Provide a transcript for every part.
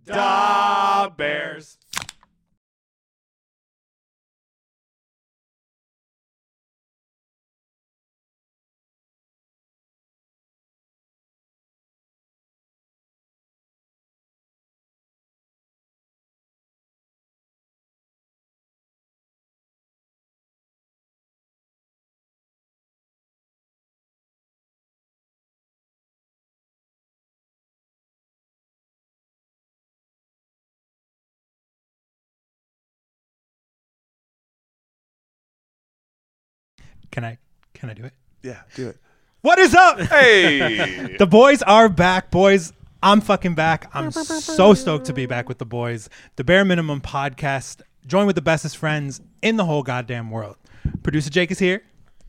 Da Bears. Can I do it? Yeah, do it. What is up? Hey. The boys are back, boys. I'm fucking back. I'm so stoked to be back with the boys. The Bare Minimum Podcast, joined with the bestest friends in the whole goddamn world. Producer Jake is here.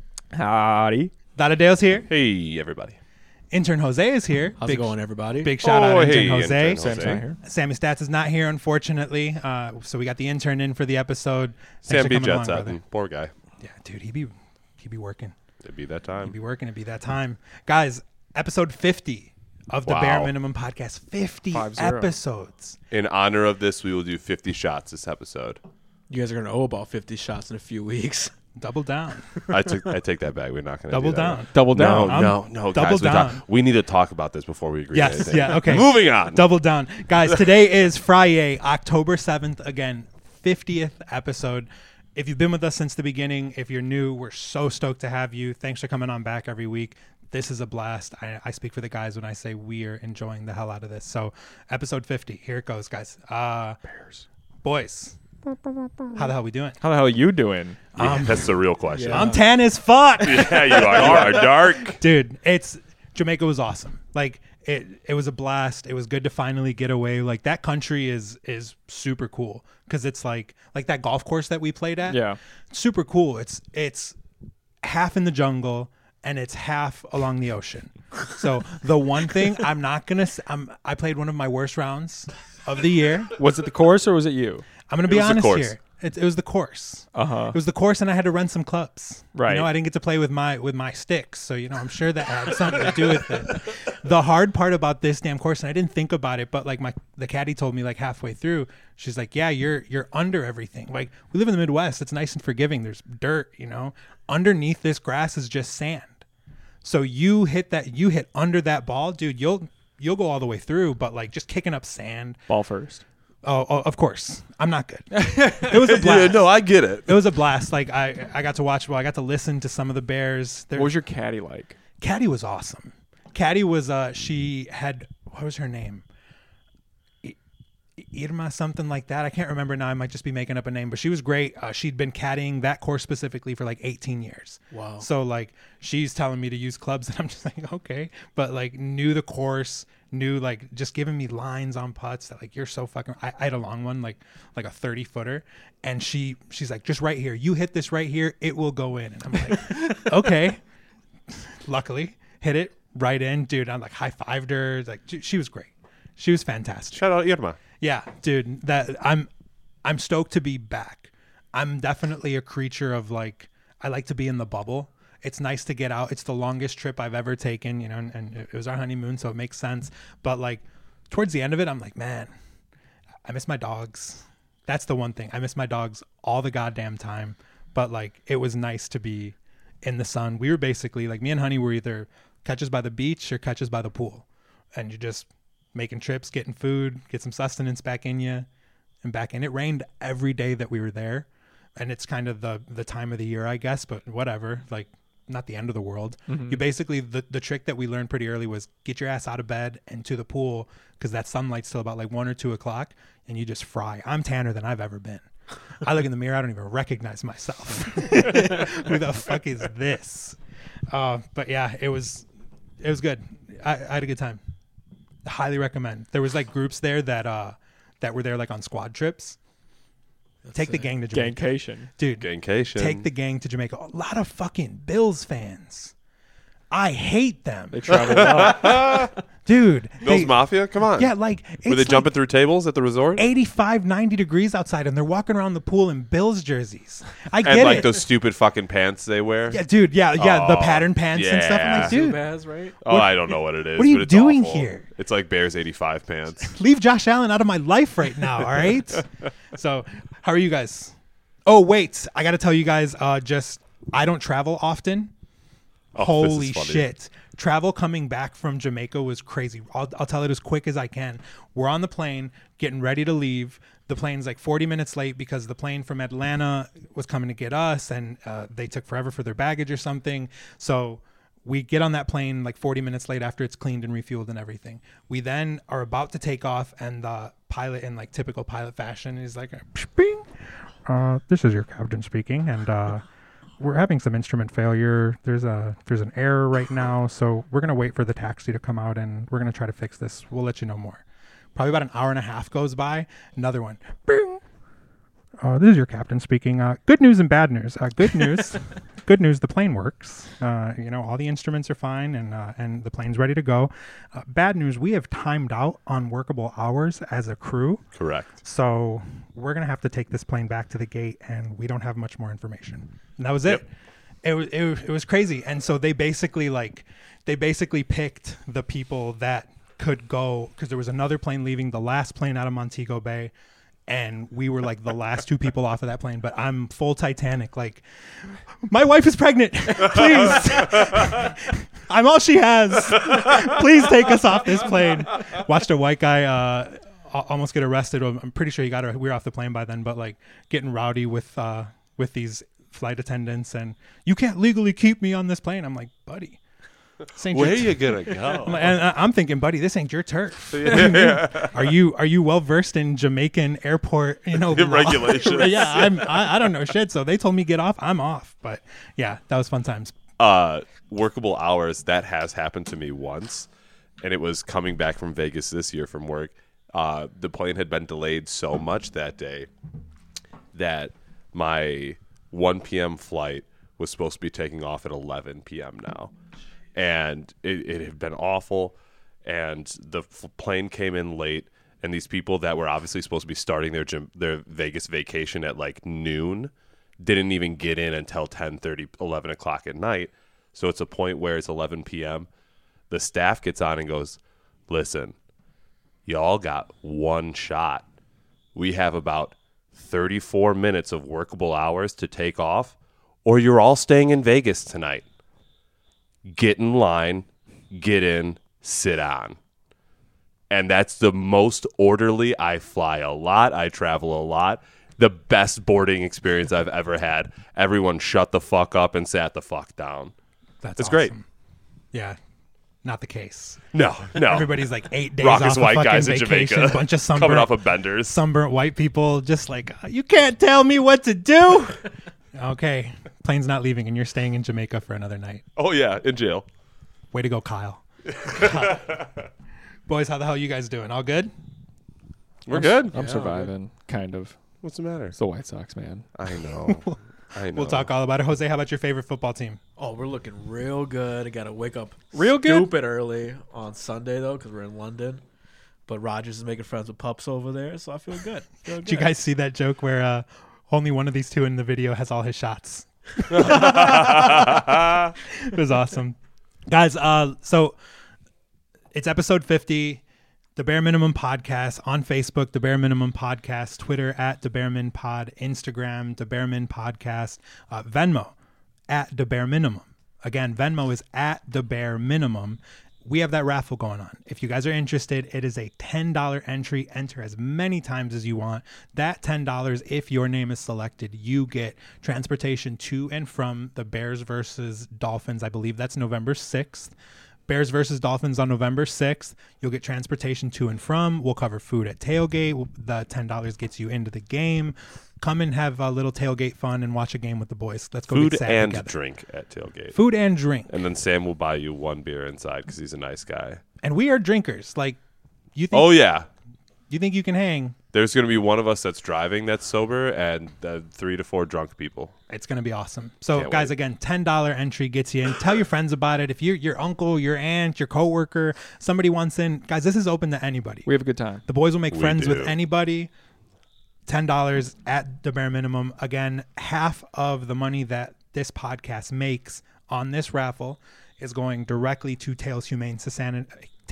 Howdy. Dada Dale's here. Hey, everybody. Intern Jose is here. How's it going, everybody? Big shout out, Intern hey, Jose. Intern Sam's not here. Sammy Stats is not here, unfortunately. So we got the intern in for the episode. Thanks Sam for B. coming along, Jets brother. out. Poor guy. Yeah, dude, he be working. It'd be that It'd time. be working. It'd be that time. Guys, episode 50 of the Wow. Bare Minimum Podcast. 50 50. episodes. In honor of this, we will do 50 shots this episode. You guys are going to owe about 50 shots in a few weeks. Double down. I take that back. We're not going to Double do that. down. Double No, down. no, double guys. down. We need to talk about this before we agree to Yes, anything. yeah, okay. Moving on. Double down. Guys, today is Friday, October 7th. Again, 50th episode. If you've been with us since the beginning, if you're new, we're so stoked to have you. Thanks for coming on back every week. This is a blast. I speak for the guys when I say we are enjoying the hell out of this. So, episode 50. Here it goes, guys. Bears. Boys, how the hell we doing? How the hell are you doing? Yeah, that's the real question. Yeah. I'm tan as fuck. Yeah, you are. You are dark. Dude, Jamaica was awesome. Like it was a blast. It was good to finally get away. Like that country is super cool because it's like that golf course that we played at. Yeah. Super cool. It's half in the jungle and it's half along the ocean. So the one thing I played one of my worst rounds of the year. Was it the course or was it you? I'm gonna be It was the honest course. here. It was the course. Uh-huh. It was the course, and I had to rent some clubs. Right. You know, I didn't get to play with my sticks, so I'm sure that had something to do with it. The hard part about this damn course, and I didn't think about it, but like the caddy told me like halfway through, she's like, "Yeah, you're under everything. Like we live in the Midwest, it's nice and forgiving. There's dirt, Underneath this grass is just sand. So you hit under that ball, dude. You'll go all the way through, but like just kicking up sand. Ball first. Oh, of course. I'm not good. It was a blast. Yeah, no, I get it. It was a blast. Like I got to watch. Well, I got to listen to some of the Bears. What was your caddy like? Caddy was awesome. Caddy was she had, what was her name? Irma, something like that. I can't remember now. I might just be making up a name, but she was great. She'd been caddying that course specifically for like 18 years. Wow. So like she's telling me to use clubs and I'm just like, okay, but like knew the course, knew like just giving me lines on putts that like, you're so fucking, I had a long one, like a 30 footer. And she's like, just right here, you hit this right here, it will go in. And I'm like, okay. Luckily hit it right in, dude. I'm like high-fived her. Like she was great. She was fantastic. Shout out Irma. Yeah, dude, I'm stoked to be back. I'm definitely a creature of like, I like to be in the bubble. It's nice to get out. It's the longest trip I've ever taken, and it was our honeymoon, so it makes sense. But like towards the end of it, I'm like, man, I miss my dogs. That's the one thing. I miss my dogs all the goddamn time. But like, it was nice to be in the sun. We were basically like, me and Honey were either catches by the beach or catches by the pool, and you just making trips, getting food, get some sustenance back in you and back in. It rained every day that we were there. And it's kind of the time of the year, I guess, but whatever, like not the end of the world. Mm-hmm. You basically, the trick that we learned pretty early was get your ass out of bed and to the pool because that sunlight's still about like 1 or 2 o'clock and you just fry. I'm tanner than I've ever been. I look in the mirror, I don't even recognize myself. Who the fuck is this? But yeah, it was good. I had a good time. Highly recommend. There was like groups there that were there like on squad trips. Take the gang to Jamaica. Gangcation. Dude, Gangcation. take the gang to Jamaica. A lot of fucking Bills fans. I hate them, They travel up. dude. Bills Mafia? Come on. Yeah, like Were they it's jumping through tables at the resort? 85, 90 degrees outside, and they're walking around the pool in Bills jerseys. I get And like it. those stupid fucking pants they wear? Yeah, dude. Yeah, the Oh, pattern pants and stuff. I'm like, yeah. dude, Zubaz, right? Oh, I don't know what it is. what are you but it's doing awful. here? It's like Bears 85 pants. leave Josh Allen out of my life right now. All right. So, how are you guys? Oh, wait. I got to tell you guys. I don't travel often. Oh, this Holy is funny. shit. Travel coming back from Jamaica was crazy. I'll tell it as quick as I can. We're on the plane, getting ready to leave. The plane's like 40 minutes late because the plane from Atlanta was coming to get us, and they took forever for their baggage or something. So we get on that plane like 40 minutes late after it's cleaned and refueled and everything. We then are about to take off, and the pilot, in like typical pilot fashion, is like, "Bing. This is your captain speaking, and we're having some instrument failure. There's an error right now, so we're gonna wait for the taxi to come out, and we're gonna try to fix this. We'll let you know more." Probably about an hour and a half goes by. Another one. Bing. This is your captain speaking. Good news and bad news. Good news. Good news. The plane works. All the instruments are fine, and the plane's ready to go. Bad news. We have timed out on workable hours as a crew. Correct. So we're gonna have to take this plane back to the gate, and we don't have much more information. And that was it. It was crazy. And so they basically picked the people that could go, because there was another plane leaving, the last plane out of Montego Bay, and we were like the last two people off of that plane. But I'm full Titanic, like, my wife is pregnant. Please, I'm all she has. Please take us off this plane. Watched a white guy almost get arrested. I'm pretty sure we were off the plane by then, but like getting rowdy with these flight attendants, and you can't legally keep me on this plane. I'm like, buddy, this ain't Where your you gonna go? and I'm thinking, buddy, this ain't your turf. What do you mean? Are you well versed in Jamaican airport, law? Regulations. Yeah, I don't know shit. So they told me get off. I'm off. But yeah, that was fun times. Workable hours, that has happened to me once, and it was coming back from Vegas this year from work. The plane had been delayed so much that day that my 1 p.m. flight was supposed to be taking off at 11 p.m. now, and it had been awful, and the plane came in late, and these people that were obviously supposed to be starting their Vegas vacation at like noon didn't even get in until 10:30, 11 o'clock at night. So it's a point where it's 11 p.m. The staff gets on and goes, "Listen, y'all got one shot. We have about 34 minutes of workable hours to take off, or you're all staying in Vegas tonight. Get in line, get in, sit on." And that's the most orderly. I fly a lot. I travel a lot. The best boarding experience I've ever had. Everyone shut the fuck up and sat the fuck down. That's great. awesome. Yeah, not the case. No. Everybody's like 8 days Raucous off a white fucking guys in vacation. Jamaica. Bunch of coming off of benders. sunburnt white people just like, you can't tell me what to do. Okay, plane's not leaving, and you're staying in Jamaica for another night. Oh, yeah, in jail. Way to go, Kyle. Boys, how the hell you guys doing? All good? We're good. I'm surviving, kind of. What's the matter? It's the White Sox, man. I know. We'll talk all about it. Jose, how about your favorite football team? Oh, we're looking real good. I got to wake up Real good? stupid early on Sunday, though, because we're in London. But Rogers is making friends with pups over there, so I feel good. Did you guys see that joke where only one of these two in the video has all his shots? It was awesome. Guys, so it's episode 50, The Bare Minimum Podcast on Facebook, The Bare Minimum Podcast, Twitter at The Bare Min Pod, Instagram, The Bare Min Podcast, Venmo at The Bare Minimum. Again, Venmo is at The Bare Minimum. We have that raffle going on. If you guys are interested, it is a $10 entry. Enter as many times as you want. That $10, if your name is selected, you get transportation to and from the Bears versus Dolphins. I believe that's November 6th. Bears versus Dolphins on November 6th. You'll get transportation to and from. We'll cover food at tailgate. The $10 gets you into the game. Come and have a little tailgate fun and watch a game with the boys. Let's go Food get sad and together. drink at tailgate. Food and drink. And then Sam will buy you one beer inside because he's a nice guy. And we are drinkers. Like, you think Oh, yeah. you think you can hang? There's going to be one of us that's driving that's sober, and 3 to 4 drunk people. It's going to be awesome. So, Can't guys, wait. again, $10 entry gets you in. Tell your friends about it. If your uncle, your aunt, your coworker, somebody wants in, guys, this is open to anybody. We have a good time. The boys will make We friends do. with anybody. $10 at the bare minimum. Again, half of the money that this podcast makes on this raffle is going directly to Tails Humane Society.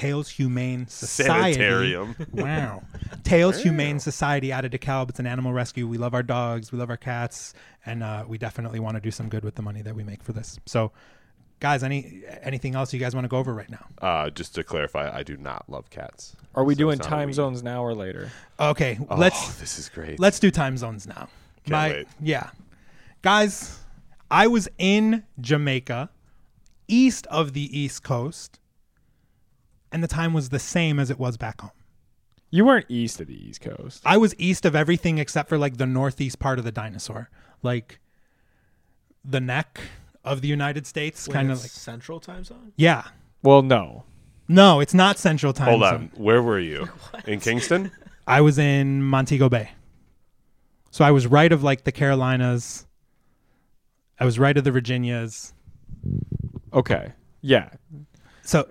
Sanitarium. Wow. Tails Humane Society out of DeKalb. It's an animal rescue. We love our dogs. We love our cats. And we definitely want to do some good with the money that we make for this. So, guys, anything else you guys want to go over right now? Just to clarify, I do not love cats. Are we So doing it's not a time we. zones now or later? Okay, Oh, let's this is great. do time zones now. Wait. Yeah. Guys, I was in Jamaica, east of the East Coast, and the time was the same as it was back home. You weren't east of the East Coast. I was east of everything except for like the northeast part of the dinosaur, like the neck of the United States, Wait, kind of it's like. Central Time Zone. Yeah. Well, no. No, it's not Central Time Hold Zone. on. Where were you? In Kingston? I was in Montego Bay. So I was right of like the Carolinas. I was right of the Virginias. Okay. Yeah. So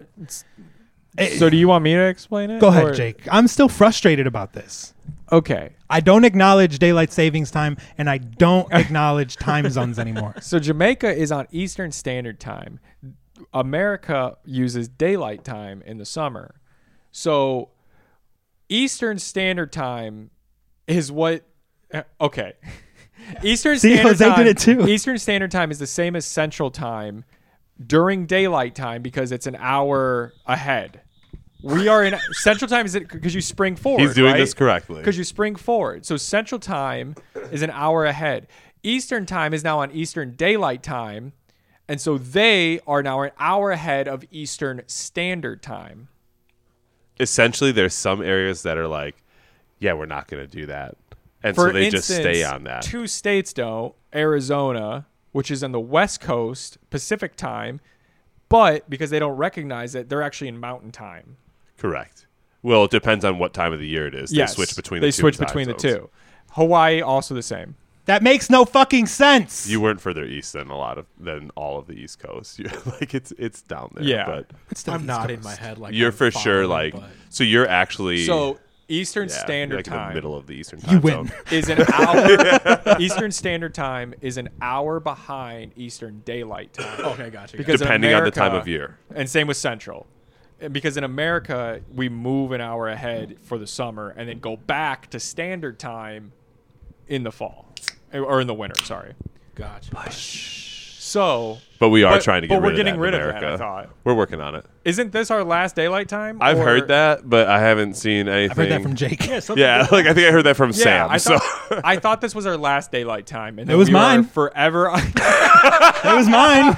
So do you want me to explain it? go ahead, or- Jake. I'm still frustrated about this. Okay. I don't acknowledge daylight savings time, and I don't acknowledge time zones anymore. So Jamaica is on Eastern Standard Time. America uses daylight time in the summer. So Eastern Standard Time is what okay. Eastern See, Standard Jose Time did it too. Eastern Standard Time is the same as Central Time during daylight time because it's an hour ahead. We are in Central Time is because you spring forward. He's doing right? this correctly. Because you spring forward. So Central Time is an hour ahead. Eastern Time is now on Eastern Daylight Time. And so they are now an hour ahead of Eastern Standard Time. Essentially, there's some areas that are like, yeah, we're not going to do that. And For so they instance, just stay on that. 2 states don't. Arizona, which is on the West Coast, Pacific Time. But because they don't recognize it, they're actually in Mountain Time. Correct. Well, it depends on what time of the year it is. They Yes, switch between they the two. switch time between the zones. two. Hawaii, also the same. That makes no fucking sense. You weren't further east than all of the East Coast. Like it's down there. Yeah. But It's still I'm East nodding Coast. my head like you're I'm for sure following, like. but- So you're actually. So Eastern yeah, Standard like in the Time middle of the Eastern You time win. zone. is an hour. Eastern Standard Time is an hour behind Eastern Daylight Time. Okay, gotcha. Because in Depending on the time America- of year. And same with Central. And because in America, we move an hour ahead for the summer and then go back to Standard Time in the fall. Or in the winter, sorry. Gotcha. So, But we are But- trying to get but we're rid getting of that rid in of that, America. I thought. We're working on it. isn't this our last daylight time? I've Or- heard that, but I haven't seen anything. I've heard that from Jake. Yeah, like I think I heard that from Yeah, Sam. I so thought, I thought this was our last daylight time. And It was we are mine. Forever. It was mine.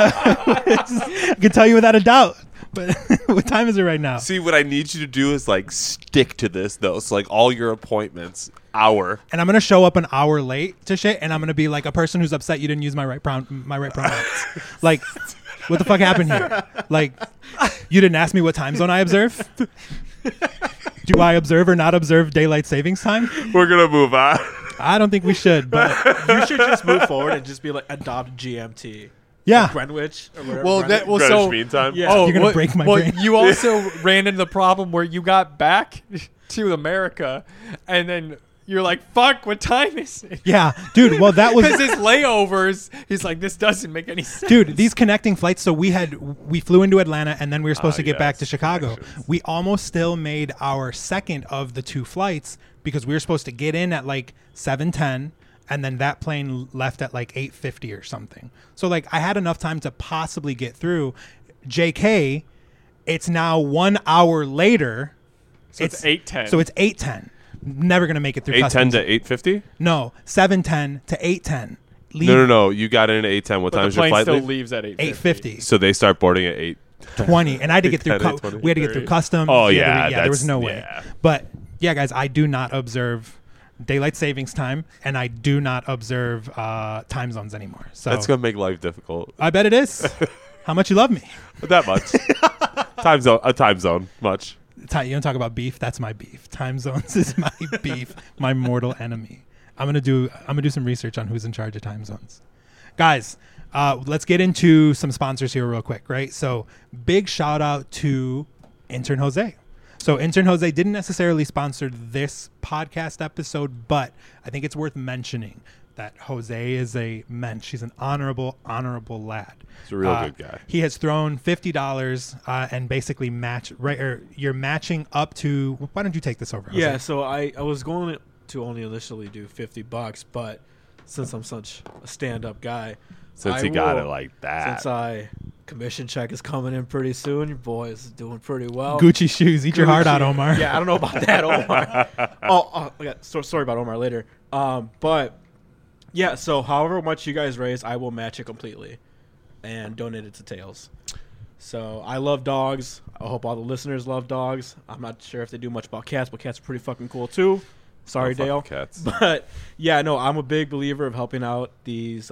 I can tell you without a doubt. But what time is it right now? see, what I need you to do is like stick to this though. So like all your appointments, hour. And I'm gonna show up an hour late to shit, and I'm gonna be like a person who's upset you didn't use my right pronouns. Like, what the fuck happened here? Like, you didn't ask me what time zone I observe. Do I observe or not observe daylight savings time? We're gonna move on. I don't think we should, but You should just move forward and just be like adopt GMT. yeah. Greenwich or whatever. Well, Greenwich. that well, Greenwich so Mean Time. Yeah. oh, You're gonna what- break my well, brain. you also ran into the problem where you got back to America, and then you're like, "Fuck, what time is it?" Yeah, dude. Well, that was Because his layovers, he's like, "This doesn't make any sense." dude, these connecting flights. So we flew into Atlanta and then we were supposed to get back to yes, Chicago. connections. We almost still made our second of the 2 flights because we were supposed to get in at like 7:10 and then that plane left at like 8:50 or something. So like I had enough time to possibly get through. JK, it's now 1 hour later. So it's 8:10. So it's 8:10. Never gonna make it through 8:10 customs. to 8:50. No, 7:10 to 8:10. Leave No. You got in at 8:10. What but time the is your plane flight still leave? leaves at 8:50. So they start boarding at 8. 20, and I had to get through. 8:10, We had to get through 8:30. customs. Oh, We had to yeah, there was that's- no way. yeah. But yeah, guys, I do not observe daylight savings time, and I do not observe time zones anymore. So That's gonna make life difficult. I bet it is. How much you love me? But that much. A time zone much. You don't talk about beef. That's my beef. Time zones is my beef. My mortal enemy. I'm gonna do some research on who's in charge of time zones, guys. Let's get into some sponsors here real quick, right? So big shout out to Intern Jose. So Intern Jose didn't necessarily sponsor this podcast episode, but I think it's worth mentioning that Jose is a mensch. He's an honorable lad. He's a real good guy. He has thrown $50 and basically you're matching up to. Why don't you take this over, Jose? Yeah, so I was going to only initially do $50, but since I'm such a stand-up guy, Since he got it like that. Since commission check is coming in pretty soon, your boy is doing pretty well. Gucci shoes, eat your heart out, Omar. Yeah, I don't know about that, Omar. I got story about Omar later. But yeah, so however much you guys raise, I will match it completely and donate it to Tails. So I love dogs. I hope all the listeners love dogs. I'm not sure if they do much about cats, but cats are pretty fucking cool too. Sorry, Dale. Cats. But yeah, no, I'm a big believer of helping out these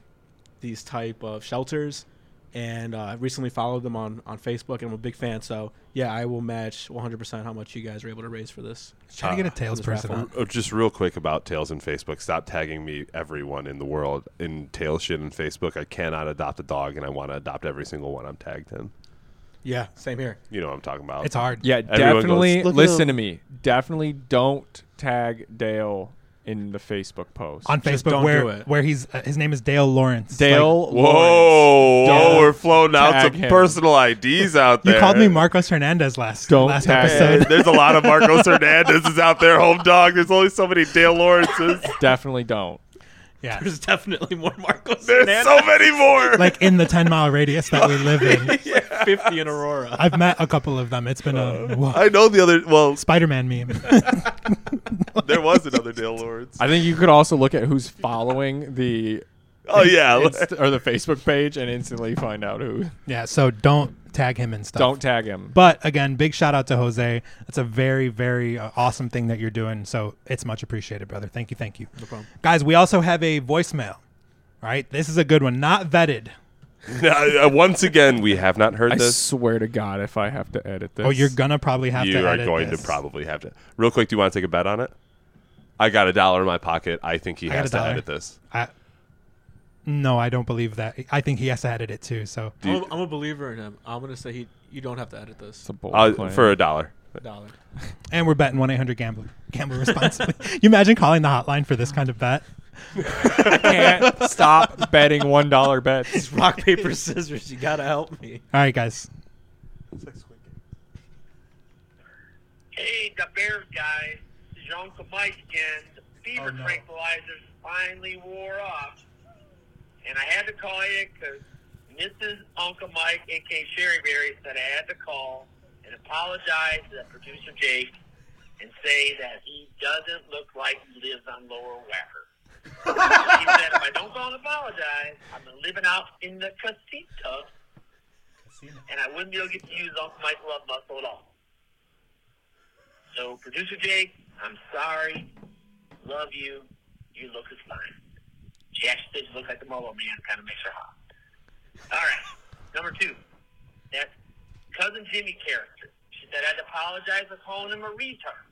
type of shelters, and I recently followed them on Facebook, and I'm a big fan. So yeah, I will match 100% how much you guys are able to raise for this. Try to get a Tails person on. Just real quick about Tails and Facebook. Stop tagging me, everyone in the world, in Tails shit on Facebook. I cannot adopt a dog, and I want to adopt every single one I'm tagged in. Yeah, same here. You know what I'm talking about. It's hard. Yeah, Everyone definitely goes, "Look at listen him." to me. Definitely don't tag Dale in the Facebook post. On Just Facebook, don't do it. where he's his name is Dale Lawrence. Dale Whoa, Lawrence. Don't we're floating out tag some him. personal IDs out Like, there. you called me Marcos Hernandez last Don't tag- episode. There's a lot of Marcos Hernandez's out there, home dog. There's only so many Dale Lawrences. Definitely don't. Yeah, There's definitely more Marcos. There's so many more. like in the 10-mile radius that we live in. 50 in Aurora. I've met a couple of them. It's been I know the other. Well, Spider-Man meme. there was another Dale Lawrence. I think you could also look at who's following the Oh yeah, or the Facebook page and instantly find out who. Yeah, so don't tag him and stuff. Don't tag him. But again, big shout out to Jose. That's a very, very awesome thing that you're doing. So it's much appreciated, brother. Thank you. No problem. Guys, we also have a voicemail. All right, this is a good one. Not vetted. once again, we have not heard I this. swear to God, if I have to edit this. Oh, you're gonna probably have to You are edit going this. to probably have to. Real quick, do you want to take a bet on it? I got $1 in my pocket. I think he I got has to $1. edit this. No, I don't believe that. I think he has to edit it too. So I'm a believer in him. I'm gonna say you don't have to edit this. It's a bold claim. For $1. $1. and we're betting 1-800-GAMBLER. Gamble responsibly. You imagine calling the hotline for this kind of bet? I can't stop betting $1 bets. It's rock, paper, scissors. You gotta help me. All right, guys. Hey, the Bears guys. This is your Uncle Mike again. The fever tranquilizers finally wore off. And I had to call you because Mrs. Uncle Mike, a.k.a. Sherry Berry, said I had to call and apologize to that producer Jake and say that he doesn't look like he lives on Lower Wacker. He said if I don't call and apologize, I'm living out in the casita, and I wouldn't be able to get to use Uncle Mike's love muscle at all. So, producer Jake, I'm sorry. Love you. You look is fine. She actually does look like the Molo Man. Kind of makes her hot. All right. Number 2. That Cousin Jimmy character. She said I'd apologize for calling him a retard.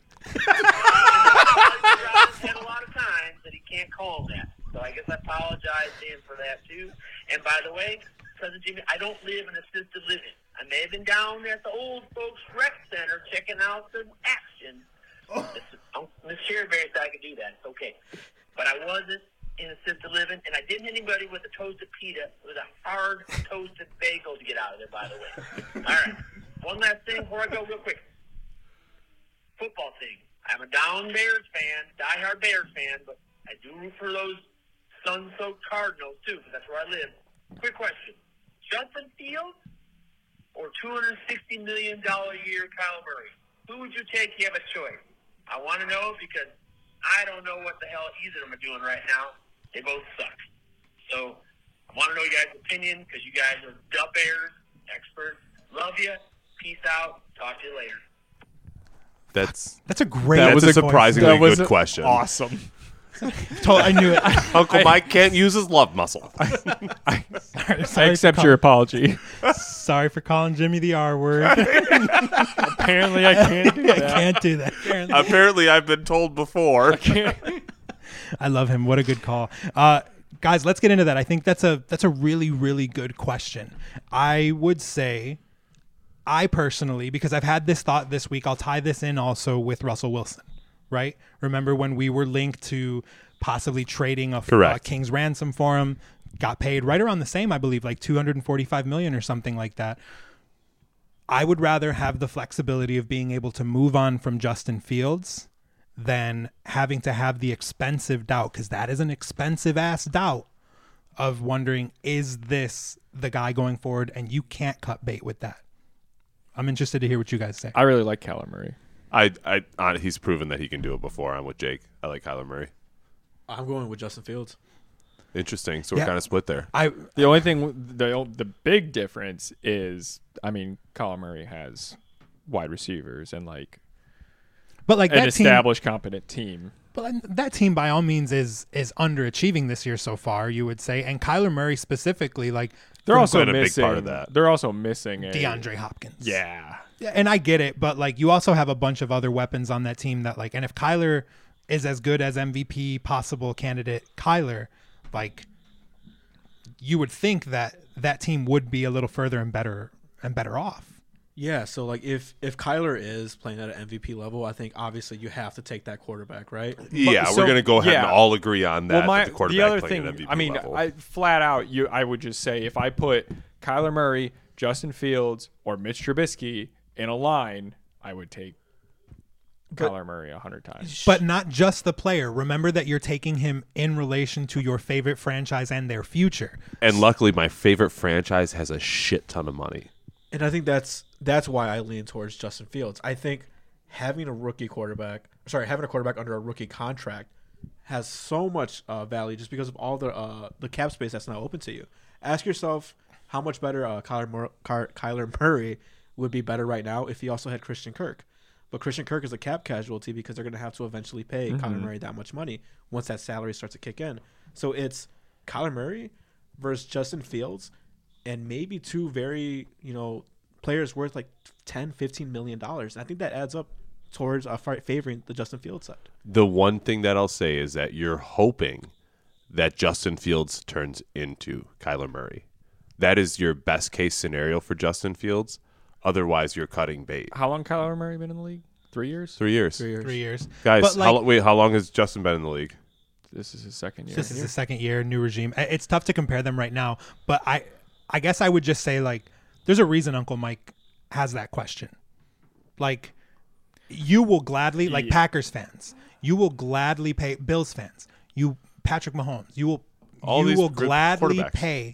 He's said a lot of times that he can't call him that. So I guess I apologize to him for that, too. And by the way, Cousin Jimmy, I don't live in assisted living. I may have been down there at the old folks rec center checking out the action. Miss Cherryberry said I could do that. It's okay. But I wasn't in assisted living, and I didn't hit anybody with a toasted pita. It was a hard toasted bagel to get out of there, by the way. All right. One last thing before I go real quick. Football thing. I'm a down Bears fan, diehard Bears fan, but I do root for those sun-soaked Cardinals, too, because that's where I live. Quick question. Justin Fields or $260 million a year Kyle Murray? Who would you take if you have a choice? I want to know because I don't know what the hell either of them are doing right now. They both suck. So I want to know your guys' opinion because you guys are the Bears experts. Love you. Peace out. Talk to you later. That's That's a great. That was a voice. surprisingly That was good question. Awesome. I knew it. Uncle Mike can't use his love muscle. I Sorry accept for your apology. Sorry for calling Jimmy the R word. Apparently, I can't do I that. can't do that. Apparently. Apparently, I've been told before. I love him. What a good call. Guys, let's get into that. I think that's a really, really good question. I would say, I personally, because I've had this thought this week, I'll tie this in also with Russell Wilson, right? Remember when we were linked to possibly trading a Correct. King's ransom for him, got paid right around the same, I believe, like $245 million or something like that. I would rather have the flexibility of being able to move on from Justin Fields than having to have the expensive doubt, because that is an expensive ass doubt of wondering, is this the guy going forward? And you can't cut bait with that. I'm interested to hear what you guys say. I really like Kyler Murray. He's proven that he can do it before. I'm with Jake. I like Kyler Murray. I'm going with Justin Fields. Interesting. So we're Yeah. kind of split there. The only thing, the big difference is, I mean, Kyler Murray has wide receivers and like But like an that team, established, competent team. but that team by all means is underachieving this year so far, you would say. And Kyler Murray specifically, like They're also been a big missing. part of that. They're also missing a DeAndre Hopkins. Yeah. Yeah, and I get it, but like you also have a bunch of other weapons on that team that like, and if Kyler is as good as MVP possible candidate Kyler, like you would think that that team would be a little further and better off. Yeah, so like if Kyler is playing at an MVP level, I think obviously you have to take that quarterback, right? Yeah, so- we're going to go ahead and yeah. all agree on that. Well, that the quarterback other playing thing, at MVP I mean, level. I flat out, I would just say if I put Kyler Murray, Justin Fields, or Mitch Trubisky in a line, I would take Kyler Murray 100 times. But not just the player. Remember that you're taking him in relation to your favorite franchise and their future. And luckily, my favorite franchise has a shit ton of money. And I think that's why I lean towards Justin Fields. I think having a quarterback under a rookie contract has so much value just because of all the cap space that's now open to you. Ask yourself how much better Kyler Murray would be better right now if he also had Christian Kirk. But Christian Kirk is a cap casualty because they're going to have to eventually pay Kyler Murray that much money once that salary starts to kick in. So it's Kyler Murray versus Justin Fields and maybe two very, players worth like $10, $15 million. And I think that adds up towards favoring the Justin Fields side. The one thing that I'll say is that you're hoping that Justin Fields turns into Kyler Murray. That is your best case scenario for Justin Fields. Otherwise, you're cutting bait. How long Kyler Murray been in the league? 3 years? 3 years. 3 years. Guys, But, like, how long has Justin been in the league? This is his second year. This is his second year, new regime. It's tough to compare them right now, but I guess I would just say, like, there's a reason Uncle Mike has that question. Like, you will gladly, like Packers fans, you will gladly pay Bills fans, Patrick Mahomes, you these will good gladly quarterbacks. pay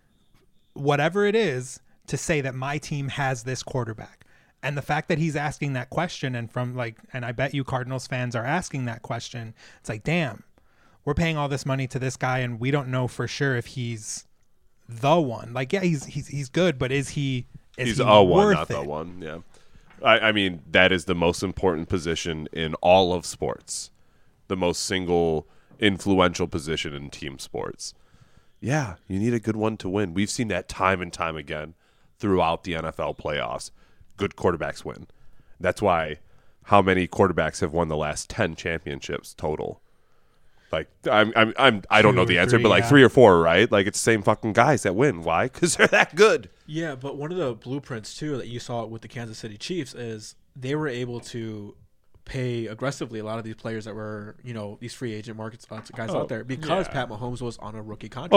whatever it is to say that my team has this quarterback. And the fact that he's asking that question and I bet you Cardinals fans are asking that question, it's like, damn, we're paying all this money to this guy and we don't know for sure if he's the one. Like, yeah, he's good, but is he He's he a one, worth not the it? one. Yeah. I mean, that is the most important position in all of sports. The most single influential position in team sports. Yeah, you need a good one to win. We've seen that time and time again throughout the NFL playoffs. Good quarterbacks win. That's why how many quarterbacks have won the last 10 championships total? Like I don't know Two the or answer, three, but like yeah. 3 or 4, right? Like it's the same fucking guys that win. Why? Because they're that good. Yeah, but one of the blueprints too that you saw with the Kansas City Chiefs is they were able to pay aggressively a lot of these players that were, these free agent markets guys out there because yeah. Pat Mahomes was on a rookie contract.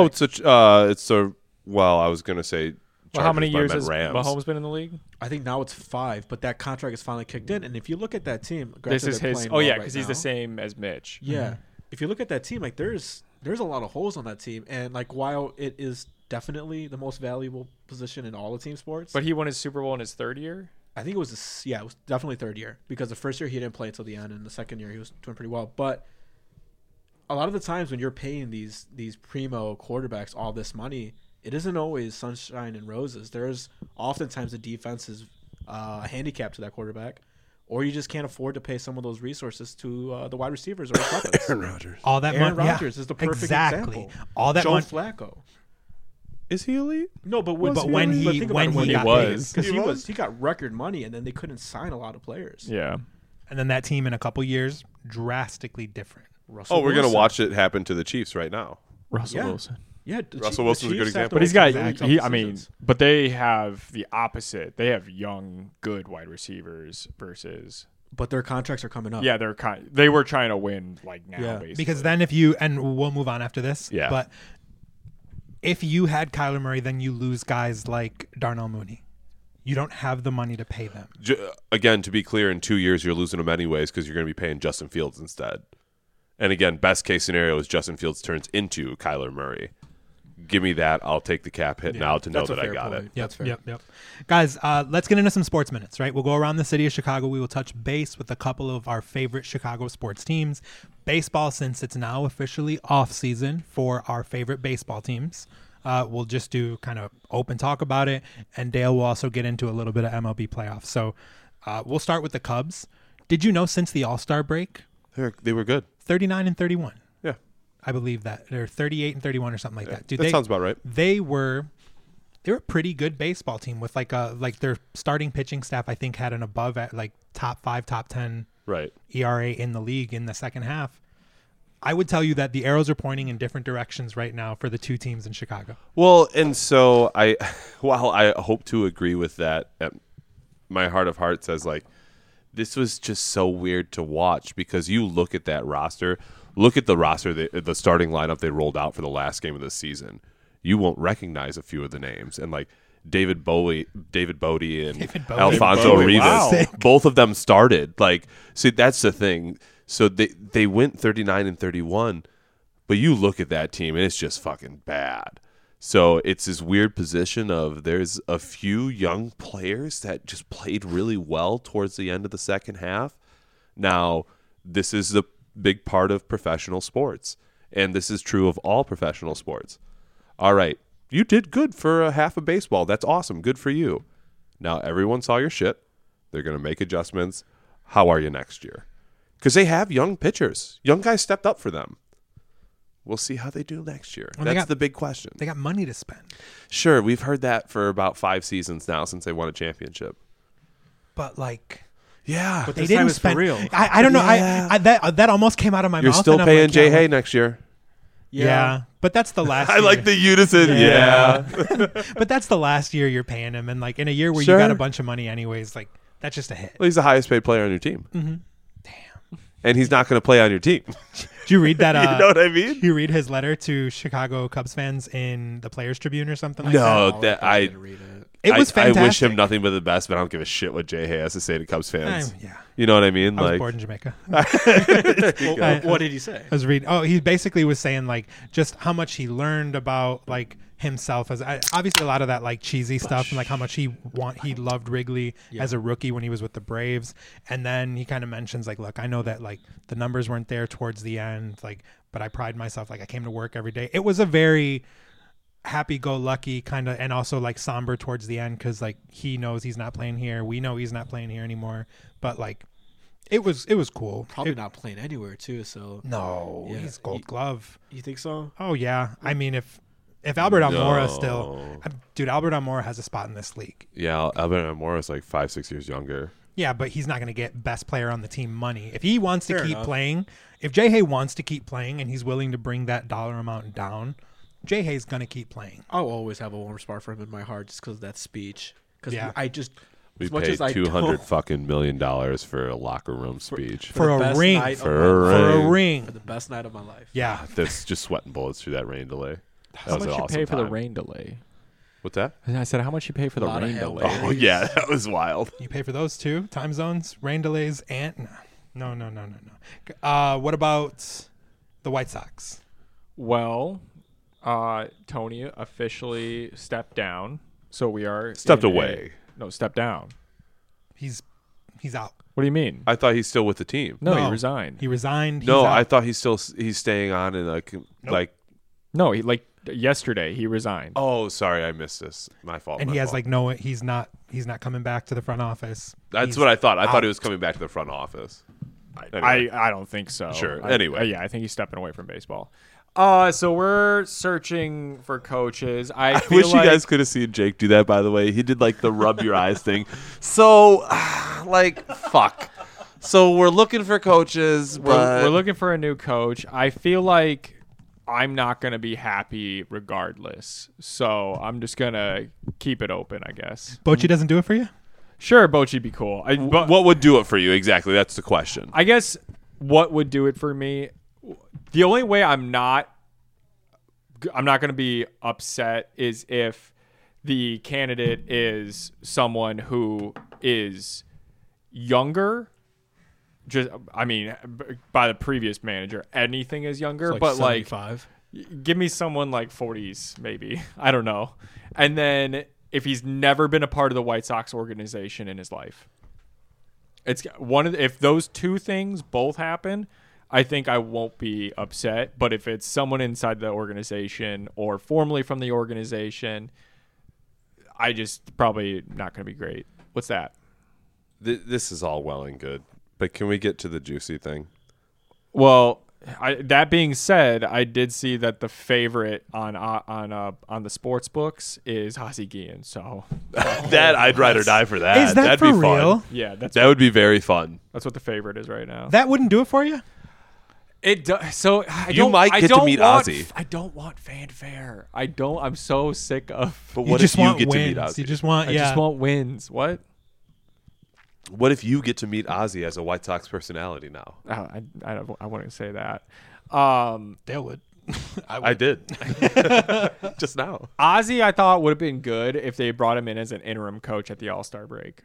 Oh, well, I was gonna say. Well, how many Chargers, years but I has meant Rams. Mahomes been in the league? I think now it's 5, but that contract is finally kicked in. And if you look at that team, This granted is they're his. playing Oh well yeah, right because he's the now. same as Mitch. Yeah, if you look at that team, like there's a lot of holes on that team, and like while it is definitely the most valuable position in all of team sports, But he won his Super Bowl in his third year. I think it was it was definitely third year because the first year he didn't play until the end, and the second year he was doing pretty well. But a lot of the times when you're paying these primo quarterbacks all this money, it isn't always sunshine and roses. There's oftentimes the defense is a handicap to that quarterback, or you just can't afford to pay some of those resources to the wide receivers or his weapons. Aaron Rodgers. All that Aaron money. Rodgers is the perfect exactly. example. All that Joe money. Flacco. Is he elite? No, but when he got paid. because he got record money, and then they couldn't sign a lot of players. Yeah. And then that team in a couple years drastically different. Russell Oh, we're gonna Wilson. watch it happen to the Chiefs right now. Russell Yeah. Wilson. Yeah, Russell Wilson's a good example. But he's got, but they have the opposite. They have young, good wide receivers versus. But their contracts are coming up. Yeah, they were trying to win like now, Yeah. basically. Because then if you, and we'll move on after this. Yeah. But if you had Kyler Murray, then you lose guys like Darnell Mooney. You don't have the money to pay them. Again, to be clear, in 2 years you're losing them anyways because you're going to be paying Justin Fields instead. And again, best case scenario is Justin Fields turns into Kyler Murray. Give me that. I'll take the cap hit now to know That's a that I fair got point. it. That's fair. Yep. Guys, let's get into some sports minutes, right? We'll go around the city of Chicago. We will touch base with a couple of our favorite Chicago sports teams. Baseball, since it's now officially off season for our favorite baseball teams. We'll just do kind of open talk about it, and Dale will also get into a little bit of MLB playoffs. So we'll start with the Cubs. Did you know since the All-Star break, They were good. 39-31? Yeah. I believe that they're 38-31 or something like that. Dude, that sounds about right. They were a pretty good baseball team with like their starting pitching staff. I think had an above at like top 5, top 10 Right. ERA in the league in the second half. I would tell you that the arrows are pointing in different directions right now for the two teams in Chicago. Well, and so while I hope to agree with that, my heart of hearts says like, this was just so weird to watch because you look at that roster, the starting lineup they rolled out for the last game of the season. You won't recognize a few of the names, and like David Bodie and Alfonso Rivas, Wow. both of them started. Like, see, that's the thing. So they went 39-31, but you look at that team and it's just fucking bad. So it's this weird position of there's a few young players that just played really well towards the end of the second half. Now, this is the big part of professional sports, and this is true of all professional sports. All right, you did good for a half of baseball. That's awesome. Good for you. Now, everyone saw your shit. They're going to make adjustments. How are you next year? Because they have young pitchers. Young guys stepped up for them. We'll see how they do next year. Well, That's the big question. They got money to spend. Sure, we've heard that for about 5 seasons now since they won a championship. But like, Yeah. But they this time didn't it's spend. for real. I don't know. Yeah. That almost came out of my You're mouth. still and I'm paying like, Jay yeah, Hay next year. Yeah, but that's the last. I year. like the unison. Yeah. Yeah. But that's the last year you're paying him, and like in a year where Sure. you got a bunch of money anyways, like that's just a hit. Well, he's the highest paid player on your team. Mm-hmm. And he's not going to play on your team. Did you read that? You know what I mean? Did you read his letter to Chicago Cubs fans in the Players Tribune or something like that? No, that I read it. It was I fantastic. wish him nothing but the best, but I don't give a shit what Jay Hay has to say to Cubs fans. Yeah, You know what I mean? I was Like, born in Jamaica. Well, what did he say? I was reading. Oh, he basically was saying like just how much he learned about like himself as obviously a lot of that like cheesy stuff and like how much he loved Wrigley as a rookie when he was with the Braves, and then he kind of mentions like, look, I know that like the numbers weren't there towards the end, like, but I pride myself, like I came to work every day. It was a very happy-go-lucky kind of, and also like somber towards the end because like he knows he's not playing here, we know he's not playing here anymore, but like it was cool. Probably not playing anywhere too. So No, Yeah. he's Gold Glove. you think so? Oh yeah, I mean if Albert Almora No. still, dude, Albert Almora has a spot in this league. yeah, Albert Almora is like 5-6 years younger. Yeah, but he's not going to get best player on the team money. If he wants to Fair keep enough. playing, if Jay Hay wants to keep playing and he's willing to bring that dollar amount down, Jay Hay's going to keep playing. I'll always have a warm spot for him in my heart just because of that speech. Because Yeah. I just We as much paid as I $200 don't- fucking $million for a locker room speech. For the a best ring. night of For my a life. For a ring. ring. For the best night of my life. Yeah. That's just sweating bullets through that rain delay. That How was much an you awesome pay for the time. rain delay? What's that? I said, how much you pay for the Lot of rain hell. delay? Oh yeah, that was wild. You pay for those too? Time zones, rain delays, and no. What about the White Sox? Well, Tony officially stepped down, so we are Stepped in away. Stepped down. He's out. What do you mean? I thought he's still with the team. No, No. he resigned. He resigned. No, He's out. I thought he's staying on in like No, he like yesterday. He resigned. Oh, sorry, I missed this. My fault. And my he has fault. like no, he's not coming back to the front office. That's He's what I thought. I thought out. he was coming back to the front office. Anyway. I don't think so. Sure. I Anyway. think he's stepping away from baseball. So we're searching for coaches. I wish feel like, you guys could have seen Jake do that. By the way, he did like the rub your eyes thing. So, like, fuck. So we're looking for coaches, but we're looking for a new coach. I feel like I'm not going to be happy regardless. So I'm just going to keep it open, I guess. Bochy doesn't do it for you. Sure, Bochy'd be cool. But what would do it for you exactly? That's the question. I guess what would do it for me, the only way I'm not going to be upset is if the candidate is someone who is younger. Just, I mean, by the previous manager, anything is younger, It's but like 75. give me someone like 40s, maybe. I don't know. And then if he's never been a part of the White Sox organization in his life, it's one of if those two things both happen, I think I won't be upset. But if it's someone inside the organization or formerly from the organization, I just probably not going to be great. What's that? This is all well and good, but can we get to the juicy thing? Well, that being said, I did see that the favorite on the sports books is Ozzie Guillen. So That I'd ride or die for that. Is that That'd for be fun. real? yeah, that's That would be very fun. what the favorite is right now. That wouldn't do it for you. It does. So I You don't, might I get to don't meet want, Ozzy. I don't want fanfare. I don't. I'm so sick of. But You what just if you want get wins. to meet Ozzy? You just want I just want wins. What? What if you get to meet Ozzy as a White Sox personality now? I wouldn't say that. Dale would. I did. Just now. Ozzy, I thought would have been good if they brought him in as an interim coach at the All-Star break.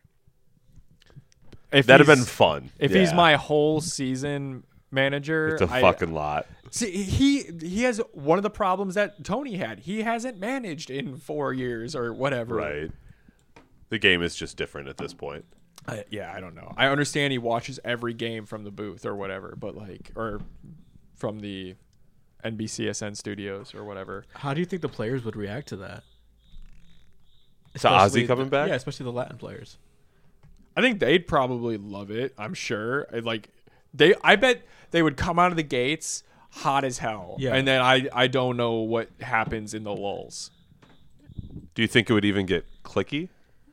If That'd have he's- been fun. If he's Yeah. my whole season manager, It's a fucking lot. See, he has one of the problems that Tony had. He hasn't managed in 4 years or whatever. Right. The game is just different at this point. I don't know. I understand he watches every game from the booth or whatever, but or from the NBCSN studios or whatever. How do you think the players would react to that? To Ozzy Especially coming back? Yeah, especially the Latin players. I think they'd probably love it. I'm sure. I bet they would come out of the gates hot as hell. Yeah. And then I don't know what happens in the lulls. Do you think it would even get clicky?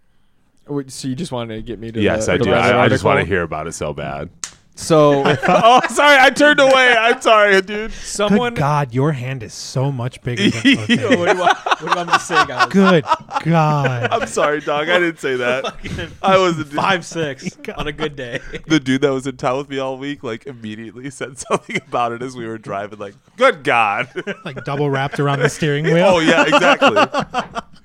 So you just wanted to get me to Yes, the, I the do. Reddit I just want to article? hear about it so bad. So Oh, sorry. I turned away. I'm sorry, dude. someone Good God, your hand is so much bigger than What do you want me to say, guys? Good God. I'm sorry, dog. I didn't say that. I was the dude, 5'6" on a good day. the dude that was in town with me all week. Like immediately said something about it as we were driving. Like, good God. Like double wrapped around the steering wheel. Oh yeah, exactly.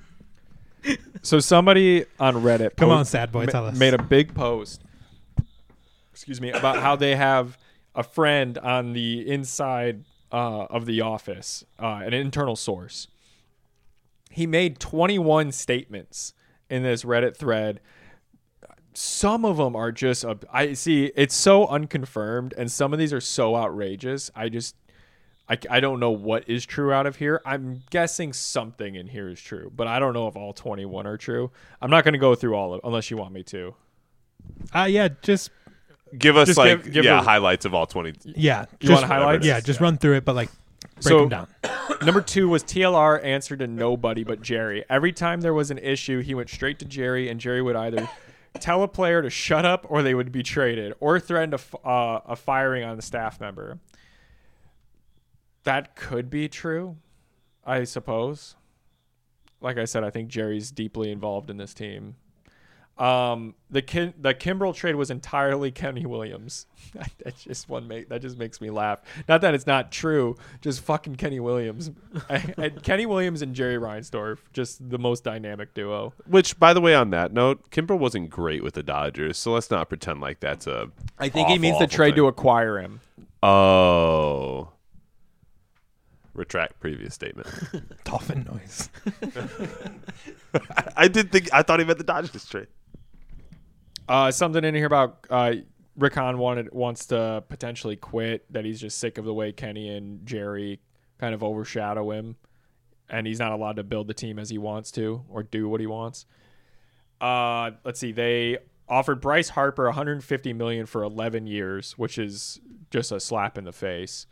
So somebody on Reddit Come on, sad boy, tell us. made a big post about how they have a friend on the inside of the office, an internal source. He made 21 statements in this Reddit thread. Some of them are just I see it's so unconfirmed, and some of these are so outrageous. I don't know what is true out of here. I'm guessing something in here is true, but I don't know if all 21 are true. I'm not going to go through all of it unless you want me to. Yeah, just Give us Just like give highlights of all 20. yeah. You just, want highlights? Yeah, just run through it, but like break So- them down. Number 2 was TLR answered to nobody but Jerry. Every time there was an issue, he went straight to Jerry, and Jerry would either tell a player to shut up or they would be traded or threaten a firing on the staff member. That could be true, I suppose. Like I said, I think Jerry's deeply involved in this team. The Kimbrel trade was entirely Kenny Williams. That just makes me laugh. Not that it's not true, just fucking Kenny Williams. And Kenny Williams and Jerry Reinsdorf, just the most dynamic duo. Which, by the way, on that note, Kimbrel wasn't great with the Dodgers, so let's not pretend like that's a. I think he means the trade to acquire him. Oh. Retract previous statement. Dolphin noise. I thought he meant the Dodgers trade. Something in here about Rick Hahn wants to potentially quit, that he's just sick of the way Kenny and Jerry kind of overshadow him and he's not allowed to build the team as he wants to or do what he wants. Let's see. They offered Bryce Harper $150 million for 11 years, which is just a slap in the face.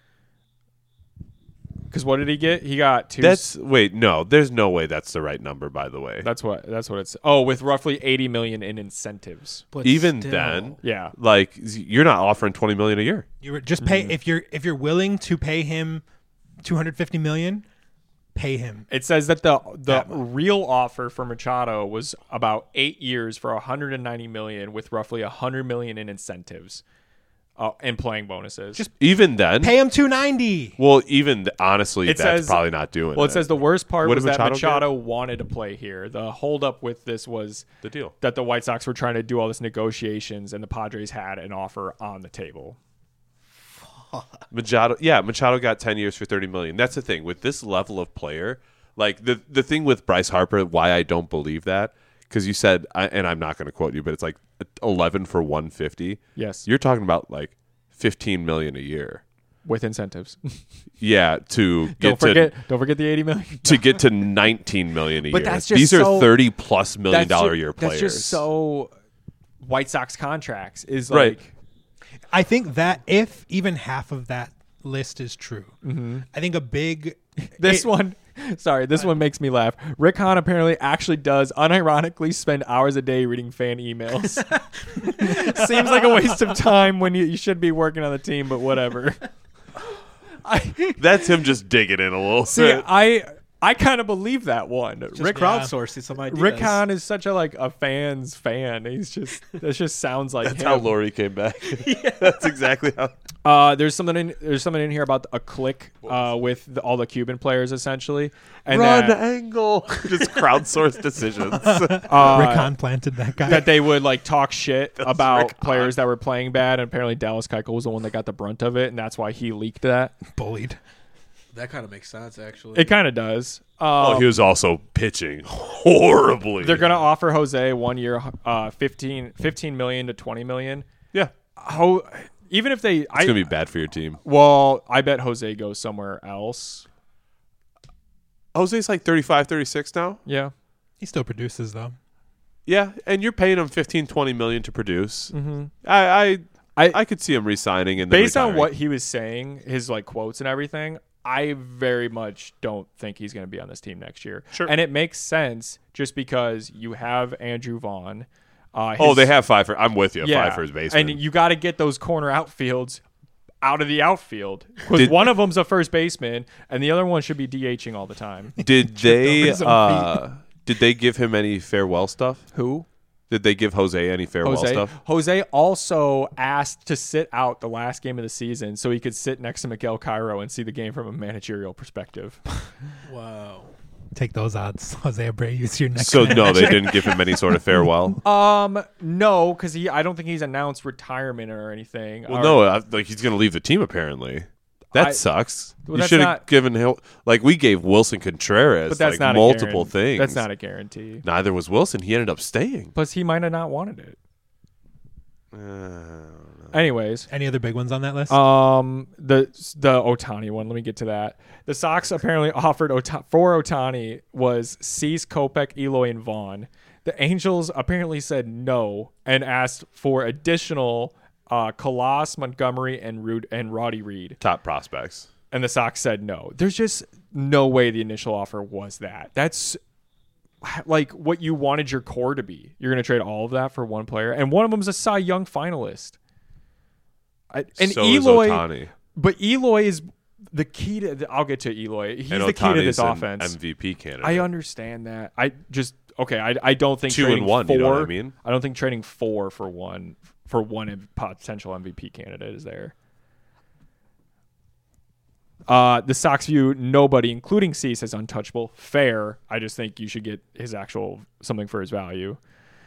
Because what did he get? He got two. No, there's no way that's the right number, by the way. That's what it's. Oh, with roughly $80 million in incentives. But Even still. then, Yeah. like you're not offering $20 million a year. You were just pay if you're willing to pay him $250 million, pay him. It says that the real offer for Machado was about 8 years for $190 million, with roughly $100 million in incentives, and playing bonuses. Just Even then, pay him $290. well, honestly, It that's says- probably not doing Well, it says the worst part What was did that Machado Machado wanted to play here. The holdup with this was the deal. that the White Sox were trying to do all this negotiations, and the Padres had an offer on the table. Machado got 10 years for $30 million. That's the thing with this level of player. Like the thing with Bryce Harper, why I don't believe that, because you said, and I'm not going to quote you, but it's like 11 for 150. Yes, You're talking about like $15 million a year. with incentives. Yeah, to Don't get forget the $80 million. to get to $19 million a But year. that's just These are so- $30+ million a year players. That's just so White Sox contracts is Right. like I think that if even half of that list is true, I think a big this one. Sorry, this one makes me laugh. Rick Hahn apparently actually does unironically spend hours a day reading fan emails. Seems like a waste of time when you should be working on the team, but whatever. That's him just digging in a little See, bit. I kind of believe that one. Rick crowdsourcing some ideas. Rick Hahn is such a fan's fan. He's just that just sounds like That's him. how Lori came back. That's exactly how. There's something in here about a click with all the Cuban players essentially, and Run that, angle. Just crowdsourced decisions. Rick Hahn planted that guy. that they would like talk shit about Rick players that were playing bad, and apparently Dallas Keuchel was the one that got the brunt of it, and that's why he leaked that. bullied. That kind of makes sense, actually. It kind of does. Oh, he was also pitching horribly. They're gonna offer Jose 1 year, 15 million to 20 million. Yeah. How even if they, It's going to be bad for your team. well, I bet Jose goes somewhere else. Jose's like 35, 36 now. Yeah. He still produces though. Yeah, and you're paying him 15, 20 million to produce. Mm-hmm. I could see him resigning and then Based on retiring. what he was saying, his like quotes and everything, I very much don't think he's going to be on this team next year. Sure. And it makes sense just because you have Andrew Vaughn. They have I'm with you. 5 for his baseman. And you got to get those corner outfields out of the outfield because one of them's a first baseman and the other one should be DHing all the time. Did they give him any farewell stuff? Who? Did they give Jose any farewell stuff? Jose also asked to sit out the last game of the season so he could sit next to Miguel Cairo and see the game from a managerial perspective. Wow. Take those odds. Jose Abreu's your next. So no, they didn't give him any sort of farewell. No, because I don't think he's announced retirement or anything. Well, no, like he's going to leave the team apparently. That sucks. Well, you that's should have not- given him like we gave Wilson Contreras but that's like not multiple a things. That's not a guarantee. Neither was Wilson. He ended up staying. Plus, he might have not wanted it. Anyways, Any other big ones on that list? the Ohtani one. Let me get to that. The Sox apparently offered for Ohtani was Cease, Kopech, Eloy, and Vaughn. The Angels apparently said no and asked for additional Kalas, Montgomery, and Roddy Reed. Top prospects. And the Sox said no. There's just no way the initial offer was that. That's like what you wanted your core to be. You're going to trade all of that for one player, and one of them's a Cy Young finalist. And so Eloy, is Ohtani. but Eloy is the key to. I'll get to Eloy. He's And the key to this Ohtani's an offense. MVP candidate. I understand that. I don't think 2 and trading 1. four, You know what I mean? I don't think trading 4 for one potential MVP candidate is there. The Sox view nobody, including Cease, as untouchable. Fair. I just think you should get his actual something for his value.